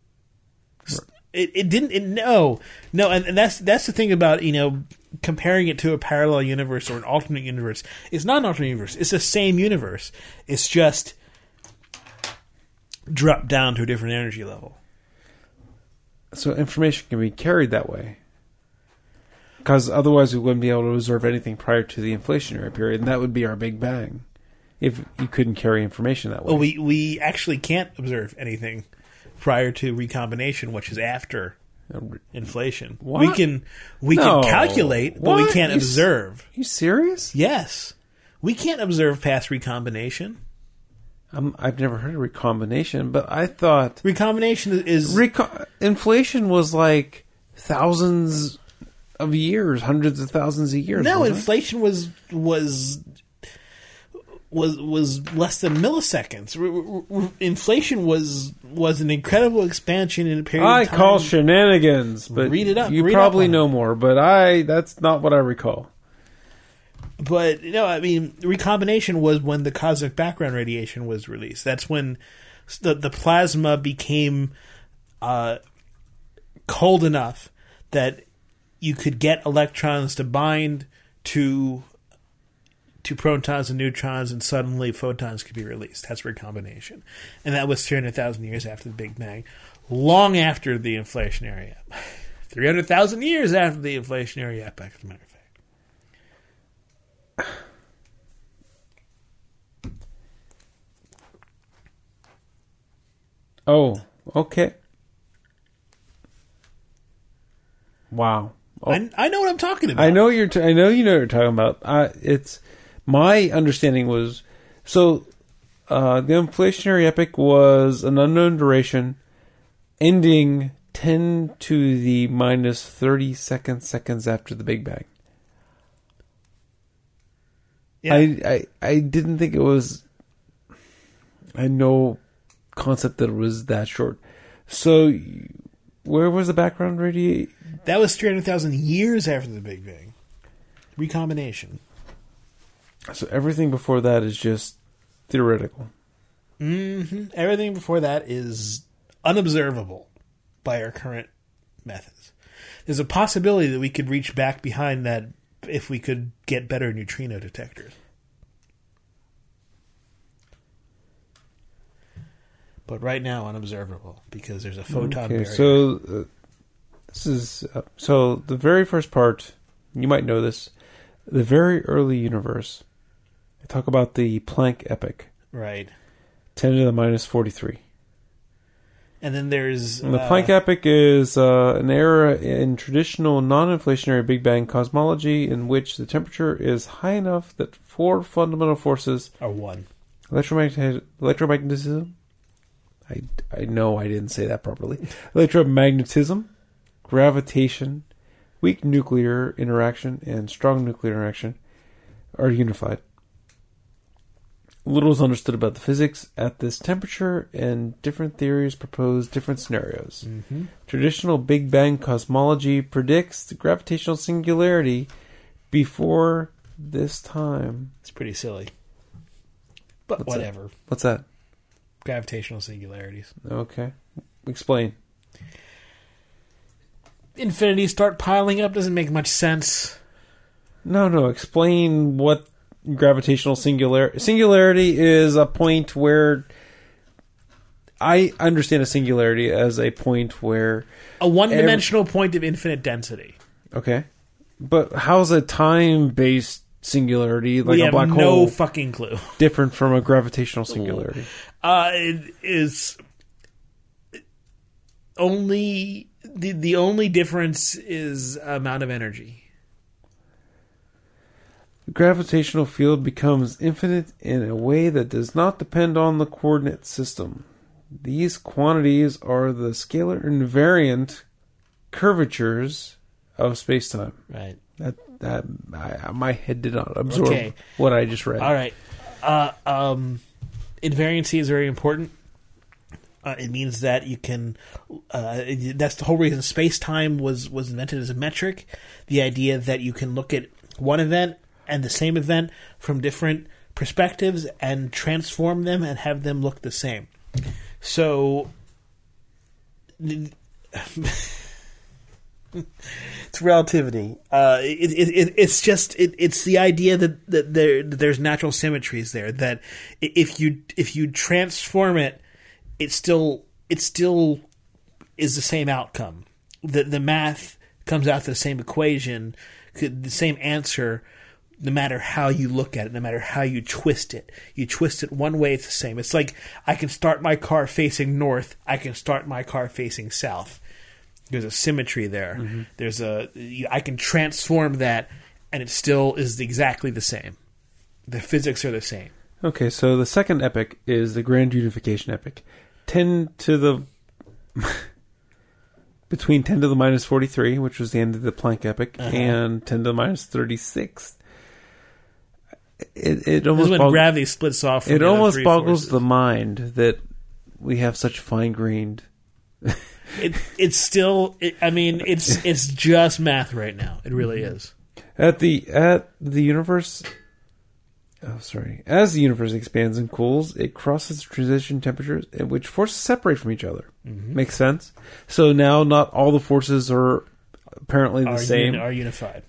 It didn't. No, and that's the thing about comparing it to a parallel universe or an alternate universe. It's not an alternate universe. It's the same universe. It's just dropped down to a different energy level. So information can be carried that way. Because otherwise we wouldn't be able to observe anything prior to the inflationary period, and that would be our Big Bang, if you couldn't carry information that way. Well, we actually can't observe anything prior to recombination, which is after inflation. What? We can calculate, but we can't observe. Are you serious? Yes. We can't observe past recombination. I've never heard of recombination, but I thought... Recombination is... inflation was like thousands of years, hundreds of thousands of years. No, inflation was less than milliseconds. Inflation was an incredible expansion in a period of time. I call shenanigans, but read it up. You probably know more, but that's not what I recall. But recombination was when the cosmic background radiation was released. That's when the plasma became cold enough that you could get electrons to bind to protons and neutrons, and suddenly photons could be released. That's recombination. And that was 300,000 years after the Big Bang, long after the inflationary epoch. 300,000 years after the inflationary epoch, as a matter of fact. Oh, okay. Wow. Oh. I know what I'm talking about. I know you know what you're talking about. It's my understanding was the inflationary epoch was an unknown duration, ending 10 to the minus 30 seconds after the Big Bang. Yeah. I didn't think it was. I had no concept that it was that short. So, where was the background radiation? That was 300,000 years after the Big Bang. Recombination. So everything before that is just theoretical. Mm-hmm. Everything before that is unobservable by our current methods. There's a possibility that we could reach back behind that if we could get better neutrino detectors. But right now, unobservable because there's a photon barrier. So this is so the very first part. You might know this. The very early universe. They talk about the Planck epoch. Right. 10 to the minus 43. And then there's... And the Planck epoch is an era in traditional non-inflationary Big Bang cosmology in which the temperature is high enough that four fundamental forces... Are one. Electromagnetism. I know I didn't say that properly. Electromagnetism, gravitation, weak nuclear interaction, and strong nuclear interaction are unified. Little is understood about the physics at this temperature, and different theories propose different scenarios. Mm-hmm. Traditional Big Bang cosmology predicts the gravitational singularity before this time. It's pretty silly. But whatever. What's that? Gravitational singularities. Okay. Explain. Infinities start piling up doesn't make much sense. No. Explain what gravitational singularity is. A point where I understand a singularity as a point where a one-dimensional point of infinite density. Okay, but how's a time-based singularity like we a black have hole no fucking clue different from a gravitational singularity? It is only the only difference is amount of energy. The gravitational field becomes infinite in a way that does not depend on the coordinate system. These quantities are the scalar invariant curvatures of spacetime. Right. My head did not absorb what I just read. All right. Invariancy is very important. It means that you can... that's the whole reason space-time was invented as a metric. The idea that you can look at one event and the same event from different perspectives and transform them and have them look the same. So... it's relativity. It's the idea that there's natural symmetries there. That if you transform it, it still is the same outcome. The math comes out to the same equation, the same answer, no matter how you look at it, no matter how you twist it. You twist it one way, it's the same. It's like I can start my car facing north. I can start my car facing south. There's a symmetry there. Mm-hmm. I can transform that, and it still is exactly the same. The physics are the same. Okay, so the second epoch is the Grand Unification epoch. Between 10 to the minus 43, which was the end of the Planck epoch, and 10 to the minus 36. It almost when gravity splits off. From it almost boggles forces. the mind that we have such fine-grained. It's still. It's just math right now. It really is. As the universe expands and cools, it crosses transition temperatures, which forces separate from each other. Mm-hmm. Makes sense. So now, not all the forces are apparently the same. Are unified.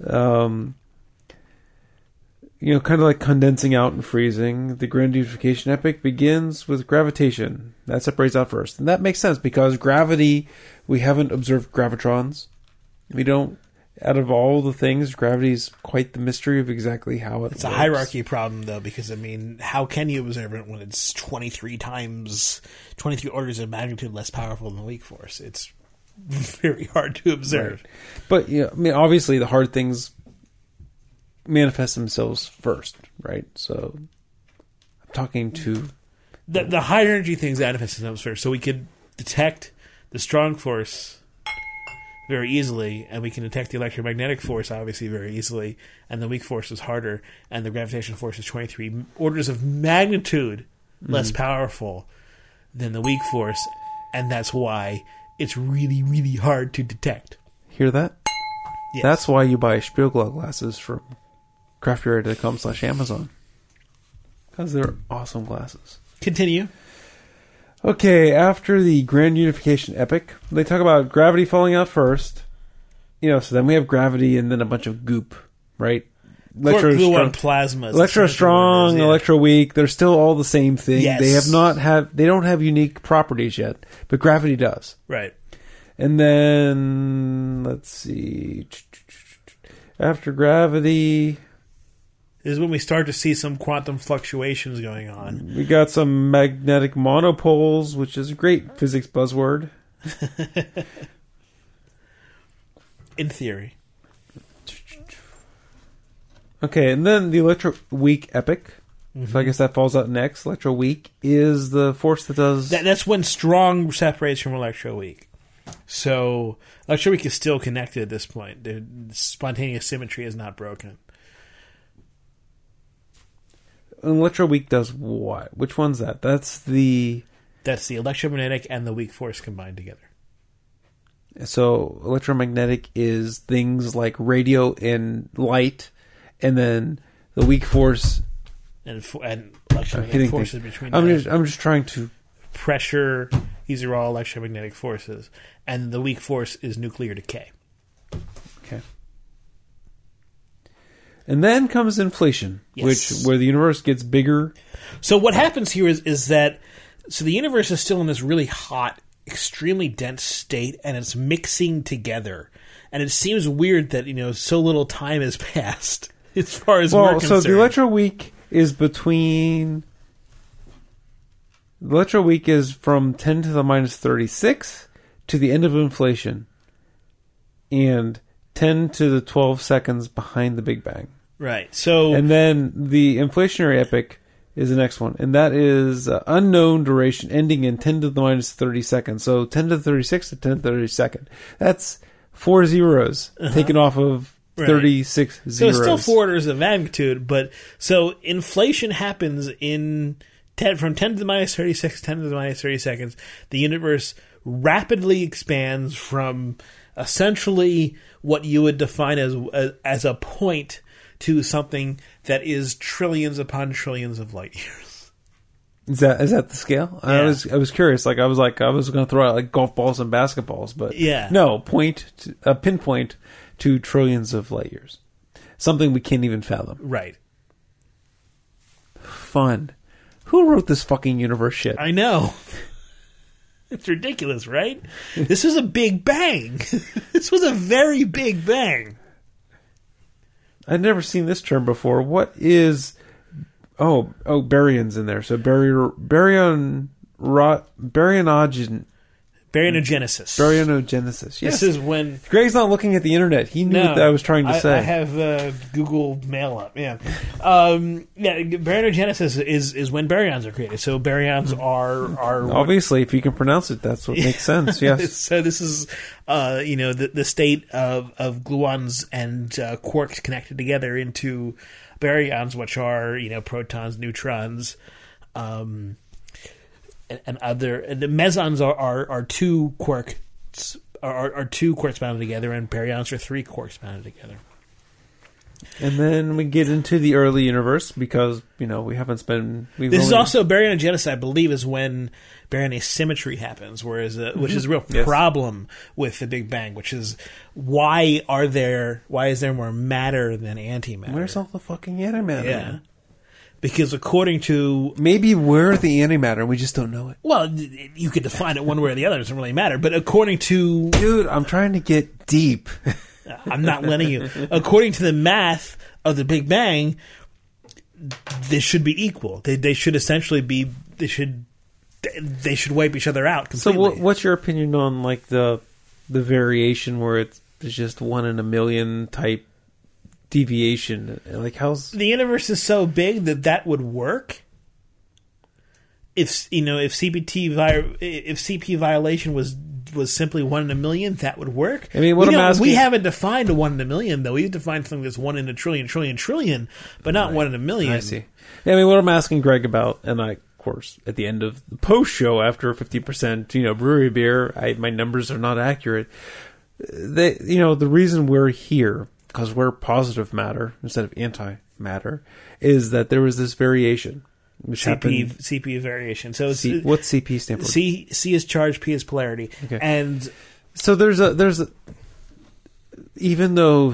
Kind of like condensing out and freezing. The Grand Unification epoch begins with gravitation. That separates out first. And that makes sense because gravity, we haven't observed gravitrons. We don't, out of all the things, gravity is quite the mystery of exactly how it works. It's a hierarchy problem, though, because, how can you observe it when it's 23 orders of magnitude less powerful than the weak force? It's very hard to observe. Right. But, obviously the hard things manifest themselves first, right? So I'm talking to the high energy things manifest themselves first. So we could detect the strong force very easily, and we can detect the electromagnetic force obviously very easily, and the weak force is harder, and the gravitational force is 23 orders of magnitude less powerful than the weak force, and that's why it's really, really hard to detect. Hear that? Yes. That's why you buy Spielglass glasses from craftbeer.com/Amazon. Because they're awesome glasses. Continue. Okay, after the Grand Unification Epic, they talk about gravity falling out first. So then we have gravity and then a bunch of goop, right? Gluon plasma. Electro strong, electro weak. They're still all the same thing. Yes. They don't have unique properties yet, but gravity does. Right. And then let's see. After gravity, is when we start to see some quantum fluctuations going on. We got some magnetic monopoles, which is a great physics buzzword. In theory. Okay, and then the electro-weak epic. Mm-hmm. So I guess that falls out next. Electro-weak is the force that does... That's when strong separates from electro-weak. So electro-weak is still connected at this point. The spontaneous symmetry is not broken. Electro-weak does what? Which one's that? That's the electromagnetic and the weak force combined together. So electromagnetic is things like radio and light, and then the weak force and electromagnetic forces between them. I'm just trying to pressure. These are all electromagnetic forces, and the weak force is nuclear decay. Okay. And then comes inflation, yes. where the universe gets bigger. So what happens here is that the universe is still in this really hot, extremely dense state, and it's mixing together. And it seems weird that so little time has passed as far as we're concerned. So the electro-weak is between... The electro-weak is from 10 to the minus 36 to the end of inflation, and 10 to the 12 seconds behind the Big Bang. Right. So, and then the inflationary epic is the next one, and that is unknown duration, ending in 10 to the minus 30 seconds. So 10 to the 36 to 10 to the 32nd. That's 4 zeros taken off of 36 zeros. So it's still 4 orders of magnitude, but so inflation happens from 10 to the minus 36, 10 to the minus 30 seconds. The universe rapidly expands from essentially what you would define as a point to something that is trillions upon trillions of light years. Is that the scale? Yeah. I was curious. I was going to throw out like golf balls and basketballs, but no, pinpoint to trillions of light years. Something we can't even fathom. Right. Fun. Who wrote this fucking universe shit? I know. It's ridiculous, right? This was a big bang. This was a very big bang. I'd never seen this term before. What is... Oh, baryons in there. So baryonogenesis. Baryonogenesis. Yes. This is when... Greg's not looking at the internet. He knew what I was trying to say. I have Google Mail up. Yeah. Baryonogenesis is when baryons are created. So baryons are obviously, if you can pronounce it, that's what makes sense. Yes. So this is the state of gluons and quarks connected together into baryons, which are protons, neutrons, and the mesons are two quarks bound together, and baryons are 3 quarks bound together. And then we get into the early universe because we haven't spent. Is also baryonogenesis, I believe, is when baryon asymmetry happens, which is a real problem with the Big Bang, which is why is there more matter than antimatter? Where's all the fucking antimatter? Yeah. Because according to... Maybe we're the antimatter and we just don't know it. Well, you could define it one way or the other. It doesn't really matter. But according to... Dude, I'm trying to get deep. I'm not letting you. According to the math of the Big Bang, they should be equal. They should essentially be... They should wipe each other out completely. So what's your opinion on like the variation where it's just 1 in a million type deviation? Like how's the universe is so big that would work if CP violation was simply 1 in a million. That would work. I mean, we haven't defined a 1 in a million though. We've defined something that's 1 in a trillion, but not 1 in a million. I see. I mean, what I'm asking Greg about, and I course, at the end of the post show, after 50%, brewery beer, my numbers are not accurate. The reason we're here, because we're positive matter instead of antimatter, is that there was this variation. Which CP variation. So what's CP stand for? C is charge, P is polarity. Okay. And so there's a even though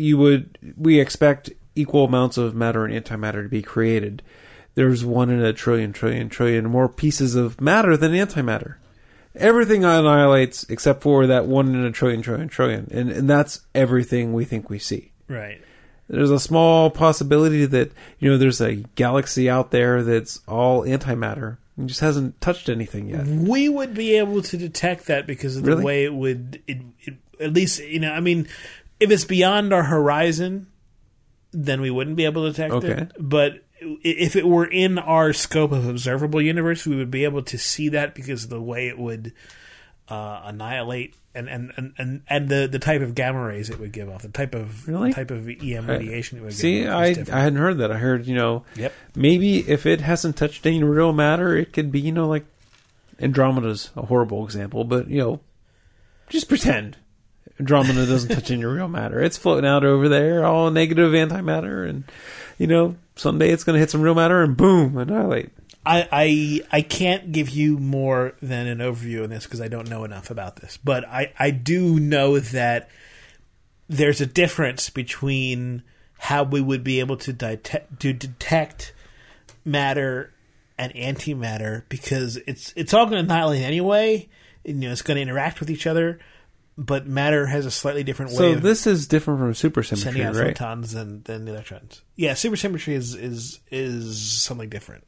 we expect equal amounts of matter and antimatter to be created, there's 1 in a trillion more pieces of matter than antimatter. Everything annihilates except for that 1 in a trillion. And that's everything we think we see. Right. There's a small possibility that, there's a galaxy out there that's all antimatter. It just hasn't touched anything yet. We would be able to detect that because of the way it would, at least, if it's beyond our horizon, then we wouldn't be able to detect it. But if it were in our scope of observable universe, we would be able to see that because of the way it would annihilate and the type of gamma rays it would give off, the type of EM radiation it would give off. See, I hadn't heard that. I heard, maybe if it hasn't touched any real matter, it could be, like Andromeda's a horrible example, but, just pretend Andromeda doesn't touch any real matter. It's floating out over there, all negative antimatter, and, someday it's going to hit some real matter and boom, annihilate. I can't give you more than an overview on this because I don't know enough about this. But I do know that there's a difference between how we would be able to detect matter and antimatter, because it's all going to annihilate anyway. It's going to interact with each other, but matter has a slightly different way. So this is different from supersymmetry, sending out right? photons than the electrons. Yeah, supersymmetry is something different.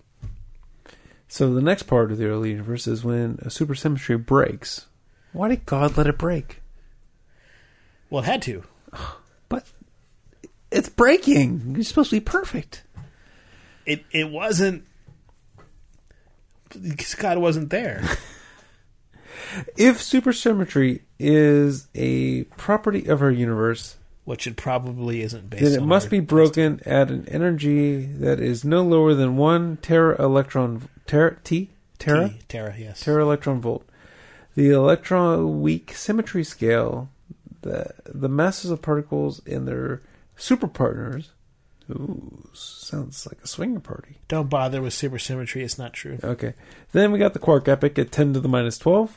So the next part of the early universe is when a supersymmetry breaks. Why did God let it break? Well, it had to. But it's breaking. It's supposed to be perfect. It wasn't, because God wasn't there. If supersymmetry is a property of our universe, which it probably isn't based then on, it must be broken at an energy that is no lower than 1 tera electron Tera, yes. Tera electron volt. The electron weak symmetry scale, the masses of particles and their superpartners. Ooh, sounds like a swinger party. Don't bother with supersymmetry; it's not true. Okay, then we got the quark epoch at 10 to the minus 12,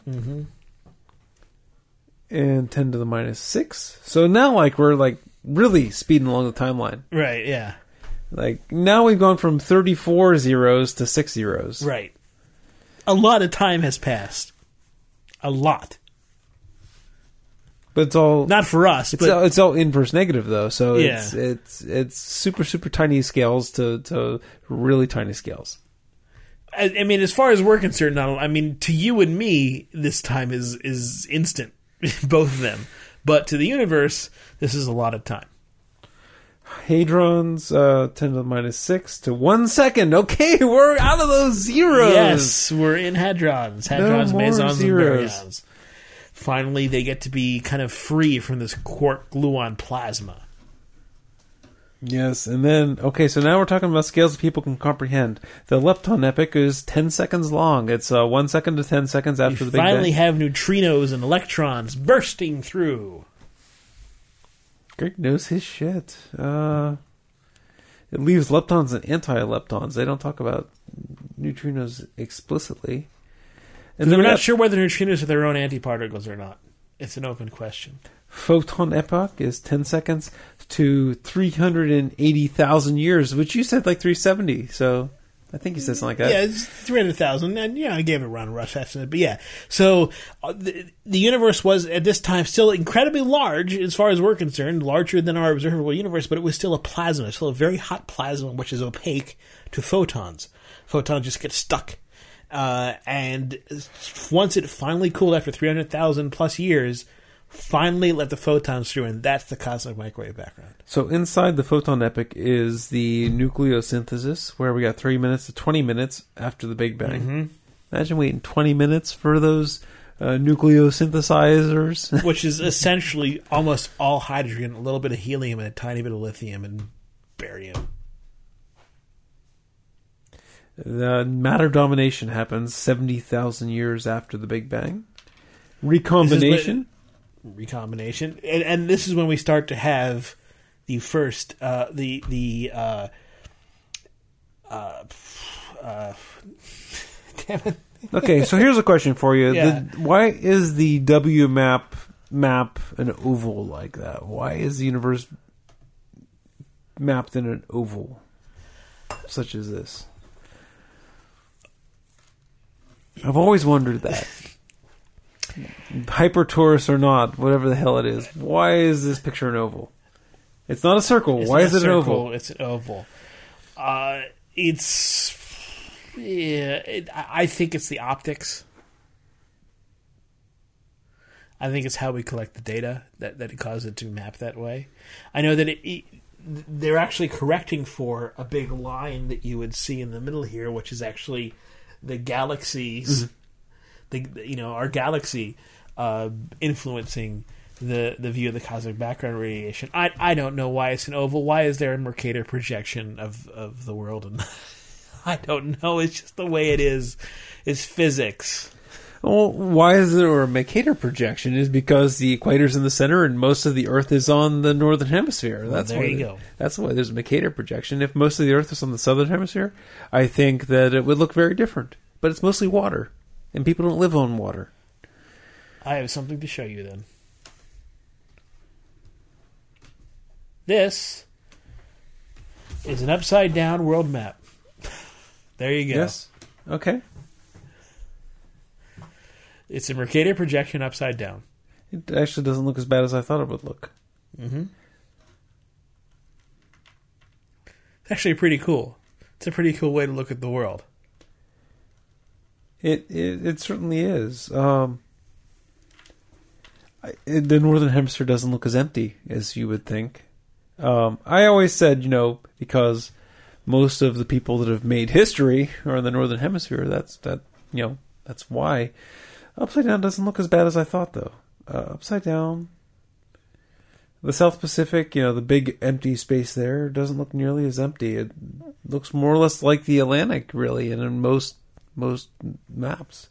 and 10 to the minus 6. So now, we're really speeding along the timeline. Right? Yeah. Now we've gone from 34 zeros to 6 zeros. Right. A lot of time has passed. A lot. But it's all not for us. It's all inverse negative though, so yeah. it's super tiny scales to really tiny scales. I mean, as far as we're concerned, to you and me, this time is instant, both of them. But to the universe, this is a lot of time. Hadrons, 10 to the minus 6 to 1 second. Okay, we're out of those zeros. Yes, we're in hadrons. Hadrons, no mesons, zeros. and baryons. Finally, they get to be kind of free from this quark-gluon plasma. Yes, and then, so now we're talking about scales that people can comprehend. The lepton epoch is 10 seconds long. It's 1 second to 10 seconds after the Big Bang. You finally have neutrinos and electrons bursting through. Greg knows his shit. It leaves leptons and anti-leptons. They don't talk about neutrinos explicitly. And we're not sure whether neutrinos are their own antiparticles or not. It's an open question. Photon epoch is 10 seconds to 380,000 years, which you said 370. So I think you said something like that. Yeah, it's 300,000. And I gave it around a rough estimate. But yeah, so the universe was at this time still incredibly large as far as we're concerned, larger than our observable universe, but it was still a plasma, still a very hot plasma, which is opaque to photons. Photons just get stuck. And once it finally cooled after 300,000 plus years, finally let the photons through, and that's the cosmic microwave background. So inside the photon epoch is the nucleosynthesis, where we got 3 minutes to 20 minutes after the Big Bang. Mm-hmm. Imagine waiting 20 minutes for those nucleosynthesizers. Which is essentially almost all hydrogen, a little bit of helium, and a tiny bit of lithium and barium. The matter domination happens 70,000 years after the Big Bang. Recombination. Recombination, and this is when we start to have the first damn it. Okay, so here's a question for you. Yeah. Why is the W map an oval like that? Why is the universe mapped in an oval such as this? I've always wondered that. Hypertorus or not, whatever the hell it is, why is this picture an oval? It's not a circle. It's why not is a it an circle, oval? It's an oval. I think it's the optics. I think it's how we collect the data that it causes it to map that way. I know that they're actually correcting for a big line that you would see in the middle here, which is actually the galaxies, our galaxy influencing the view of the cosmic background radiation. I don't know why it's an oval. Why is there a Mercator projection of the world? And I don't know. It's just the way it is. It's physics. Well, why is there a Mercator projection? Is because the equator's in the center and most of the Earth is on the northern hemisphere. Well, there you go. That's why there's a Mercator projection. If most of the Earth is on the southern hemisphere, I think that it would look very different. But it's mostly water, and people don't live on water. I have something to show you then. This is an upside-down world map. There you go. Yes. Okay. It's a Mercator projection upside down. It actually doesn't look as bad as I thought it would look. Mm-hmm. It's actually pretty cool. It's a pretty cool way to look at the world. It certainly is. The northern hemisphere doesn't look as empty as you would think. I always said, because most of the people that have made history are in the northern hemisphere. That's why. Upside down doesn't look as bad as I thought, though. Upside down, the South Pacific, the big empty space there doesn't look nearly as empty. It looks more or less like the Atlantic, really, and in most maps.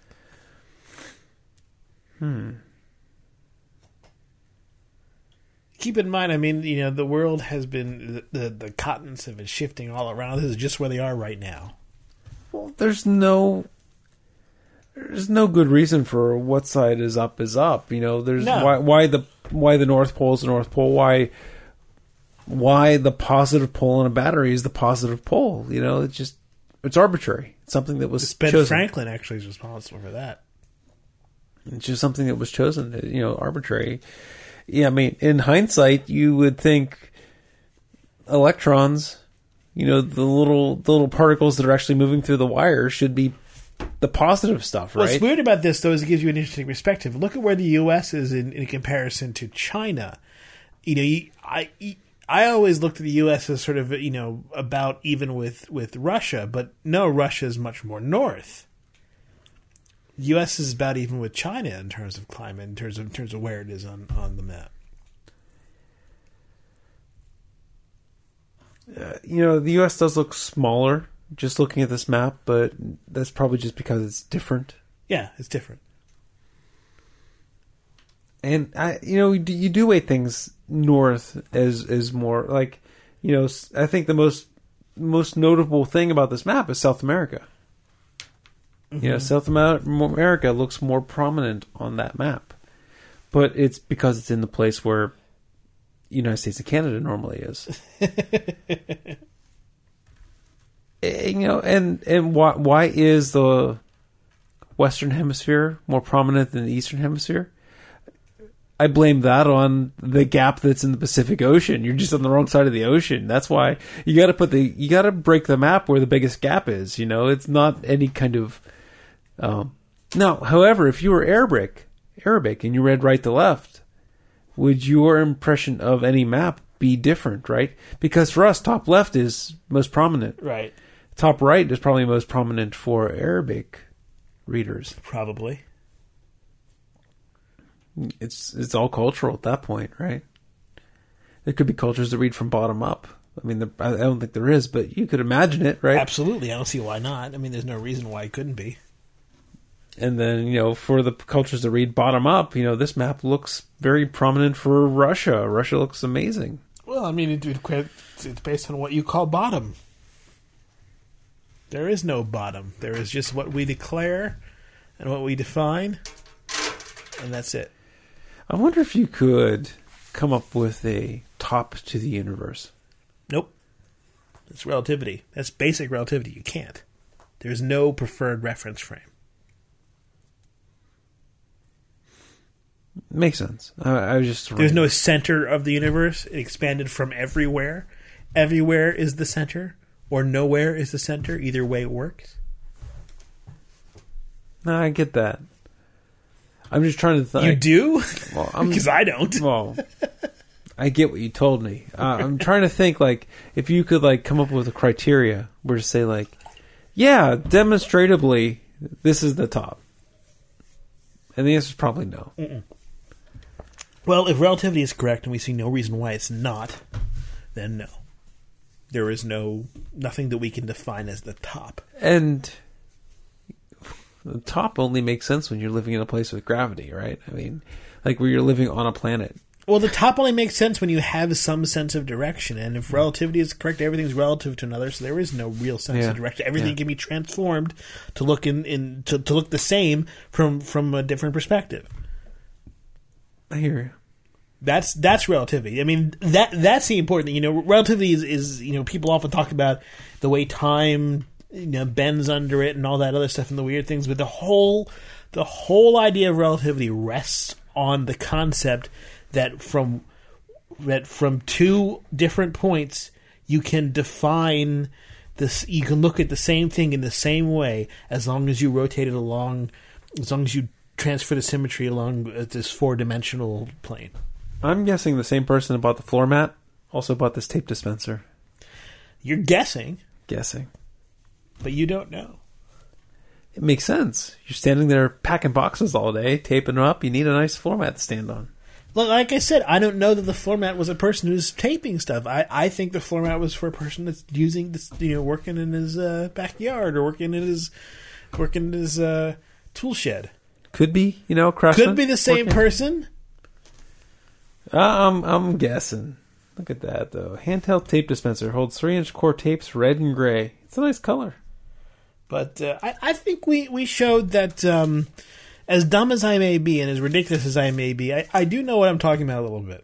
Keep in mind, the world has been the continents have been shifting all around. This is just where they are right now. Well, there's no good reason for what side is up is up. There's No. why the North Pole is the North Pole. Why the positive pole in a battery is the positive pole. It's arbitrary. It's something that was Ben chosen. Franklin actually is responsible for that. It's just something that was chosen. Arbitrary. Yeah, in hindsight, you would think electrons, the little particles that are actually moving through the wire should be the positive stuff, right? What's weird about this, though, is it gives you an interesting perspective. Look at where the U.S. is in comparison to China. I always looked at the U.S. as sort of, about even with Russia, but no, Russia is much more north. The U.S. is about even with China in terms of climate, in terms of where it is on the map. The U.S. does look smaller just looking at this map, but that's probably just because it's different. Yeah, it's different. And you do weigh things north as more like, I think the most notable thing about this map is South America. Mm-hmm. South America looks more prominent on that map, but it's because it's in the place where United States and Canada normally is. And why is the Western Hemisphere more prominent than the Eastern Hemisphere? I blame that on the gap that's in the Pacific Ocean. You're just on the wrong side of the ocean. That's why you got to break the map where the biggest gap is. It's not any kind of. Now, however, if you were Arabic and you read right to left, would your impression of any map be different, right? Because for us, top left is most prominent. Right. Top right is probably most prominent for Arabic readers. Probably. It's all cultural at that point, right? There could be cultures that read from bottom up, I mean, I don't think there is, but you could imagine it, right? Absolutely. I don't see why not. I mean, there's no reason why it couldn't be. And then, for the cultures that read bottom up, this map looks very prominent for Russia. Russia looks amazing. Well, I mean, it's based on what you call bottom. There is no bottom. There is just what we declare and what we define, and that's it. I wonder if you could come up with a top to the universe. Nope. It's relativity. That's basic relativity. You can't. There's no preferred reference frame. Makes sense. I was just... There's no center of the universe. It expanded from everywhere. Everywhere is the center, or nowhere is the center. Either way it works. No, I get that. I'm just trying to think. You do? Well, Because I don't. Well, I get what you told me. I'm trying to think, if you could, come up with a criteria where to say, yeah, demonstrably, this is the top. And the answer is probably no. Mm-mm. Well, if relativity is correct and we see no reason why it's not, then no. There is nothing that we can define as the top. And the top only makes sense when you're living in a place with gravity, right? I mean, where you're living on a planet. Well, the top only makes sense when you have some sense of direction. And if relativity is correct, everything's relative to another, so there is no real sense of direction. Everything can be transformed to look to look the same from a different perspective. I hear you. That's relativity. I mean, that's the important thing. Relativity is people often talk about the way time bends under it and all that other stuff and the weird things, but the whole idea of relativity rests on the concept that from two different points you can define this. You can look at the same thing in the same way as long as you rotate it along, as long as you transfer the symmetry along this four-dimensional plane. I'm guessing the same person that bought the floor mat also bought this tape dispenser. You're guessing. Guessing. But you don't know. It makes sense. You're standing there packing boxes all day, taping them up. You need a nice floor mat to stand on. Like I said, I don't know that the floor mat was a person who's taping stuff. I think the floor mat was for a person that's using this, working in his backyard or working in his tool shed. Could be, craftsman. Could be the same person. I'm guessing. Look at that, though. Handheld tape dispenser holds 3-inch core tapes, red and gray. It's a nice color. But I think we showed that as dumb as I may be and as ridiculous as I may be, I do know what I'm talking about a little bit.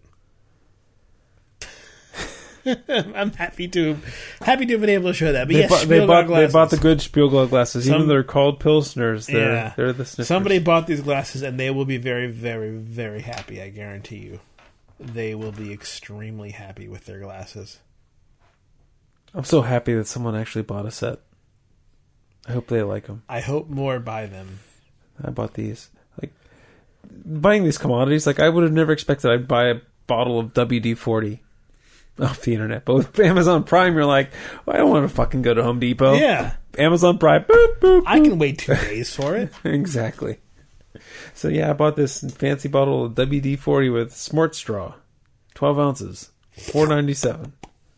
I'm happy to have been able to show that. But they bought the good Spielglass glasses. Even though they're called Pilsners, they're the sniffers. Somebody bought these glasses, and they will be very, very, very happy, I guarantee you. They will be extremely happy with their glasses. I'm so happy that someone actually bought a set. I hope they like them. I hope more buy them. I bought these. Buying these commodities, I would have never expected I'd buy a bottle of WD-40 off the internet. But with Amazon Prime, you're like, well, I don't want to fucking go to Home Depot. Yeah. Amazon Prime, boop, boop, boop. I can wait 2 days for it. Exactly. So yeah, I bought this fancy bottle of WD-40 with Smart Straw, 12 ounces, $4.97.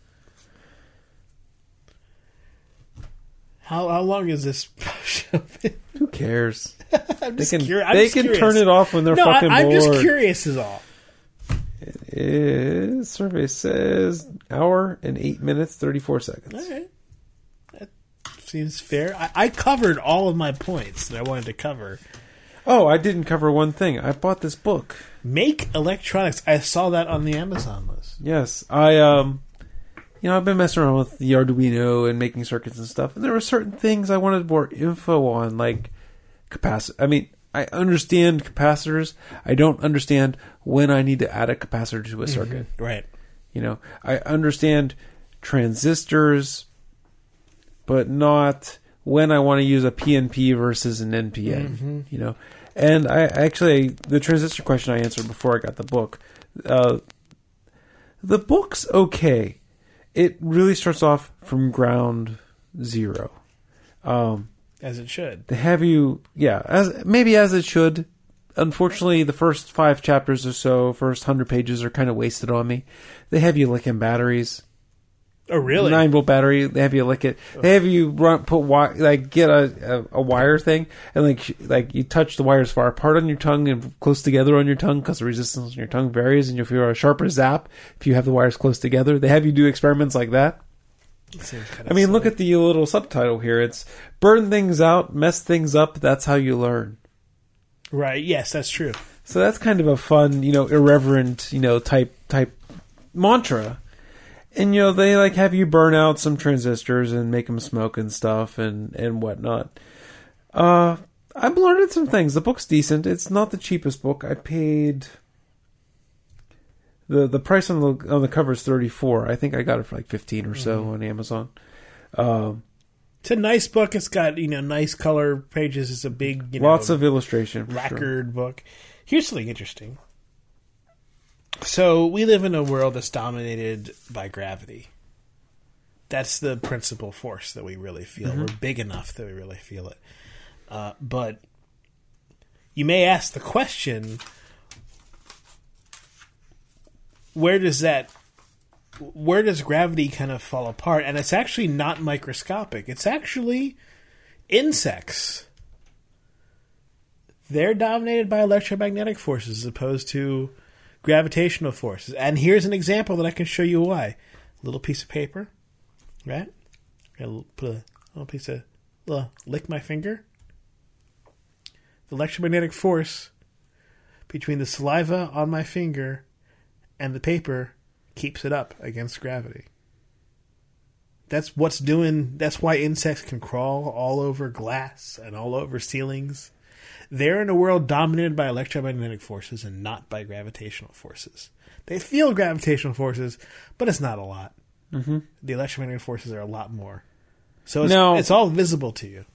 How long is this show? Who cares? I'm They just can curious. they can turn it off when they're fucking bored. I'm just curious is all. Survey says hour and 8 minutes 34 seconds. All right. That seems fair. I covered all of my points that I wanted to cover. Oh, I didn't cover one thing. I bought this book. Make Electronics. I saw that on the Amazon list. Yes, I've been messing around with the Arduino and making circuits and stuff, and there were certain things I wanted more info on, like capacitor. I mean, I understand capacitors. I don't understand when I need to add a capacitor to a circuit. Mm-hmm. Right. I understand transistors, but not when I want to use a PNP versus an NPN. Mm-hmm. And the transistor question I answered before I got the book. The book's okay. It really starts off from ground zero. As it should. They have you, as it should. Unfortunately, the first 5 chapters or so, first 100 pages are kind of wasted on me. They have you licking batteries. Oh, really? 9-volt battery. They have you lick it. They have you get a wire thing, and like you touch the wires far apart on your tongue and close together on your tongue because the resistance on your tongue varies, and you'll feel a sharper zap if you have the wires close together. They have you do experiments like that. I mean, look at the little subtitle here. It's burn things out, mess things up. That's how you learn. Right. Yes, that's true. So that's kind of a fun, irreverent, type mantra. And, they like have you burn out some transistors and make them smoke and stuff and whatnot. I'm learning some things. The book's decent. It's not the cheapest book. I paid the price on the cover is $34. I think I got it for like $15 or so on Amazon. It's a nice book. It's got nice color pages. It's a big lots of illustration, lacquered book. Here's something interesting. So we live in a world that's dominated by gravity. That's the principal force that we really feel. Mm-hmm. We're big enough that we really feel it. But you may ask the question, where does gravity kind of fall apart? And it's actually not microscopic. It's actually insects. They're dominated by electromagnetic forces as opposed to gravitational forces. And here's an example that I can show you why. A little piece of paper, right? I'll put a little piece of, lick my finger. The electromagnetic force between the saliva on my finger and the paper keeps it up against gravity. That's why insects can crawl all over glass and all over ceilings. They're in a world dominated by electromagnetic forces and not by gravitational forces. They feel gravitational forces, but it's not a lot. Mm-hmm. The electromagnetic forces are a lot more. So it's all visible to you.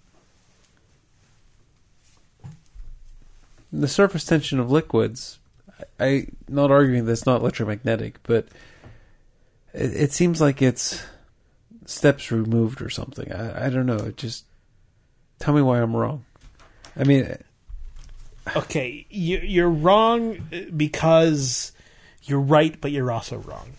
The surface tension of liquids, I'm not arguing that's not electromagnetic, but it seems like it's steps removed or something. I don't know. Tell me why I'm wrong. I mean... Okay, you're wrong because you're right, but you're also wrong.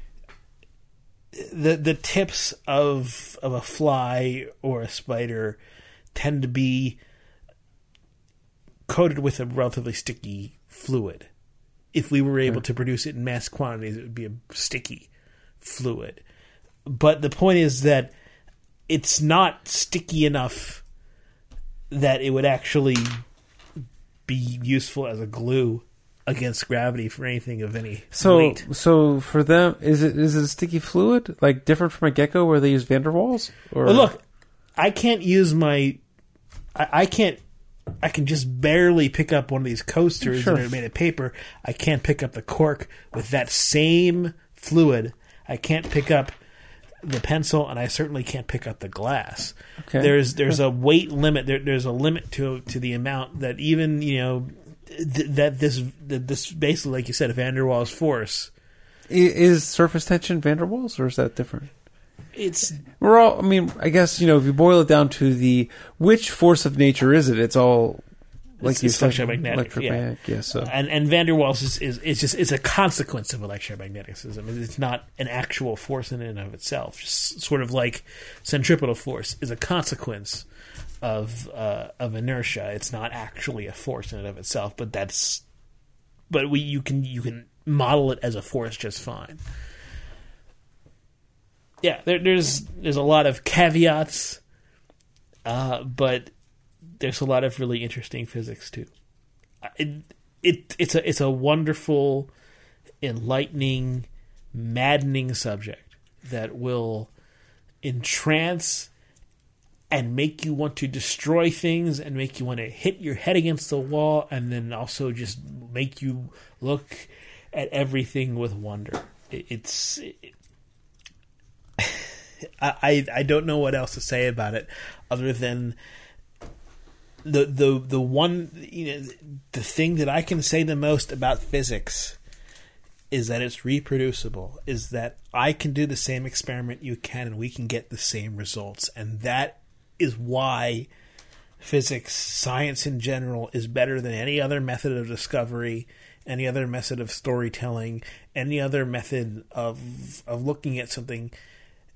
The tips of a fly or a spider tend to be coated with a relatively sticky fluid. If we were able to produce it in mass quantities, it would be a sticky fluid. But the point is that it's not sticky enough that it would actually be useful as a glue against gravity for anything of any weight. So for them, is it a sticky fluid, like different from a gecko where they use van der Waals? Or? Well, look, I can't use I can just barely pick up one of these coasters that are made of paper. I can't pick up the cork with that same fluid. I can't pick up the pencil, and I certainly can't pick up the glass. Okay. There's a weight limit. There's a limit to the amount that even that this basically, like you said, a van der Waals force. Is surface tension van der Waals, or is that different? I guess if you boil it down to which force of nature is it? It's all like it's electromagnetic. So. And van der Waals is a consequence of electromagnetism. It's not an actual force in and of itself. Just sort of like centripetal force is a consequence of inertia. It's not actually a force in and of itself, you can model it as a force just fine. Yeah, there's a lot of caveats, but there's a lot of really interesting physics too. It's a wonderful, enlightening, maddening subject that will entrance and make you want to destroy things and make you want to hit your head against the wall, and then also just make you look at everything with wonder. I don't know what else to say about it other than the one the thing that I can say the most about physics is that it's reproducible, is that I can do the same experiment you can and we can get the same results, and that is why physics, science in general, is better than any other method of discovery, any other method of storytelling, any other method of looking at something.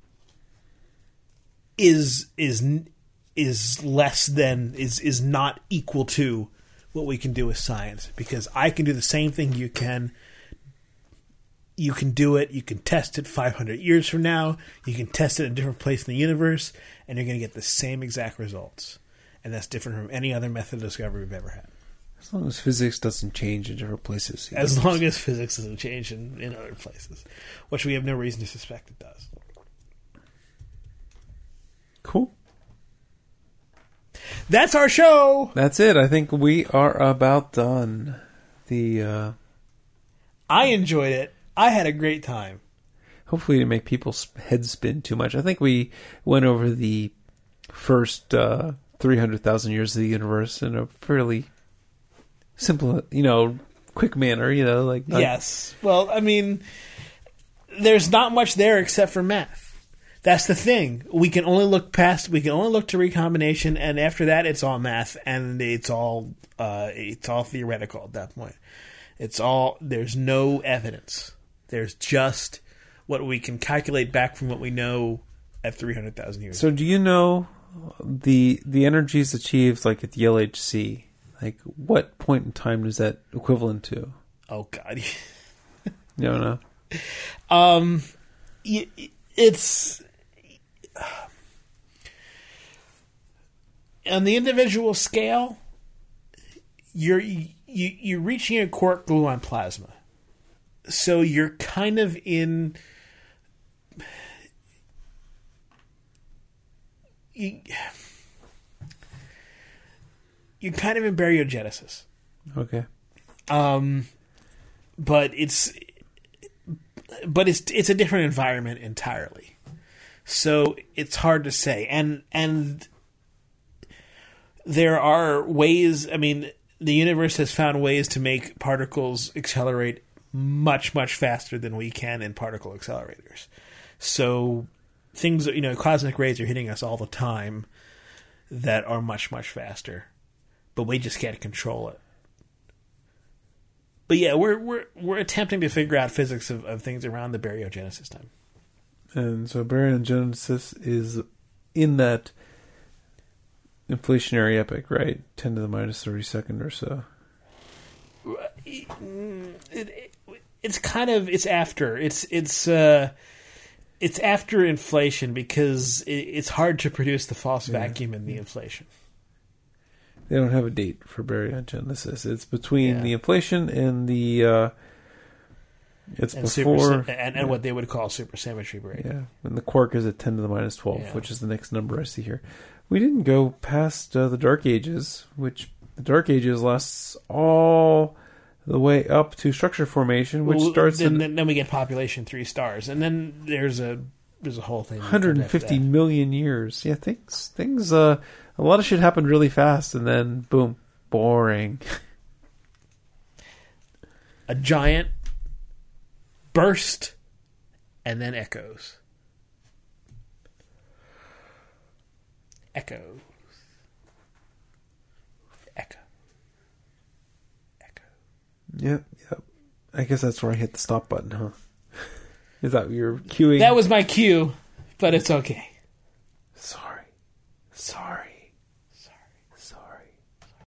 is less than is not equal to what we can do with science, because I can do the same thing you can. You can do it. You can test it 500 years from now. You can test it in a different place in the universe, and you're going to get the same exact results. And that's different from any other method of discovery we've ever had. As long as physics doesn't change in different places. As long as physics doesn't change in other places, which we have no reason to suspect it does. Cool. That's our show. That's it. I think we are about done. I enjoyed it. I had a great time. Hopefully, to make people's heads spin too much. I think we went over the first 300,000 years of the universe in a fairly simple, quick manner. Yes. Well, I mean, there's not much there except for math. That's the thing. We can only look to recombination, and after that, it's all math, and it's all theoretical at that point. There's no evidence. There's just what we can calculate back from what we know at 300,000 years. So, do you know the energies achieved, like at the LHC? Like, what point in time is that equivalent to? Oh God, you don't know. It's on the individual scale. You're reaching a quark gluon plasma, so you're kind of in. You're kind of in baryogenesis. Okay. But it's a different environment entirely. So it's hard to say. And there are ways, I mean, the universe has found ways to make particles accelerate much, much faster than we can in particle accelerators. So things, cosmic rays are hitting us all the time that are much, much faster. But we just can't control it. But yeah, we're attempting to figure out physics of things around the baryogenesis time. And so baryogenesis is in that inflationary epoch, right? 10 to the minus 32nd or so. It's after. It's after inflation, because it's hard to produce the false vacuum in the inflation. They don't have a date for baryogenesis. It's between the inflation and the. Before and what they would call supersymmetry break. Yeah, and the quark is at 10 to the minus 12, which is the next number I see here. We didn't go past the Dark Ages, which the Dark Ages lasts all the way up to structure formation, which starts. Then we get population 3 stars, and then there's a whole thing. 150 million years. Yeah, things. A lot of shit happened really fast, and then boom, boring. A giant burst, and then echoes. Echo. Yep. I guess that's where I hit the stop button, huh? Is that what you're cueing? That was my cue, but it's okay.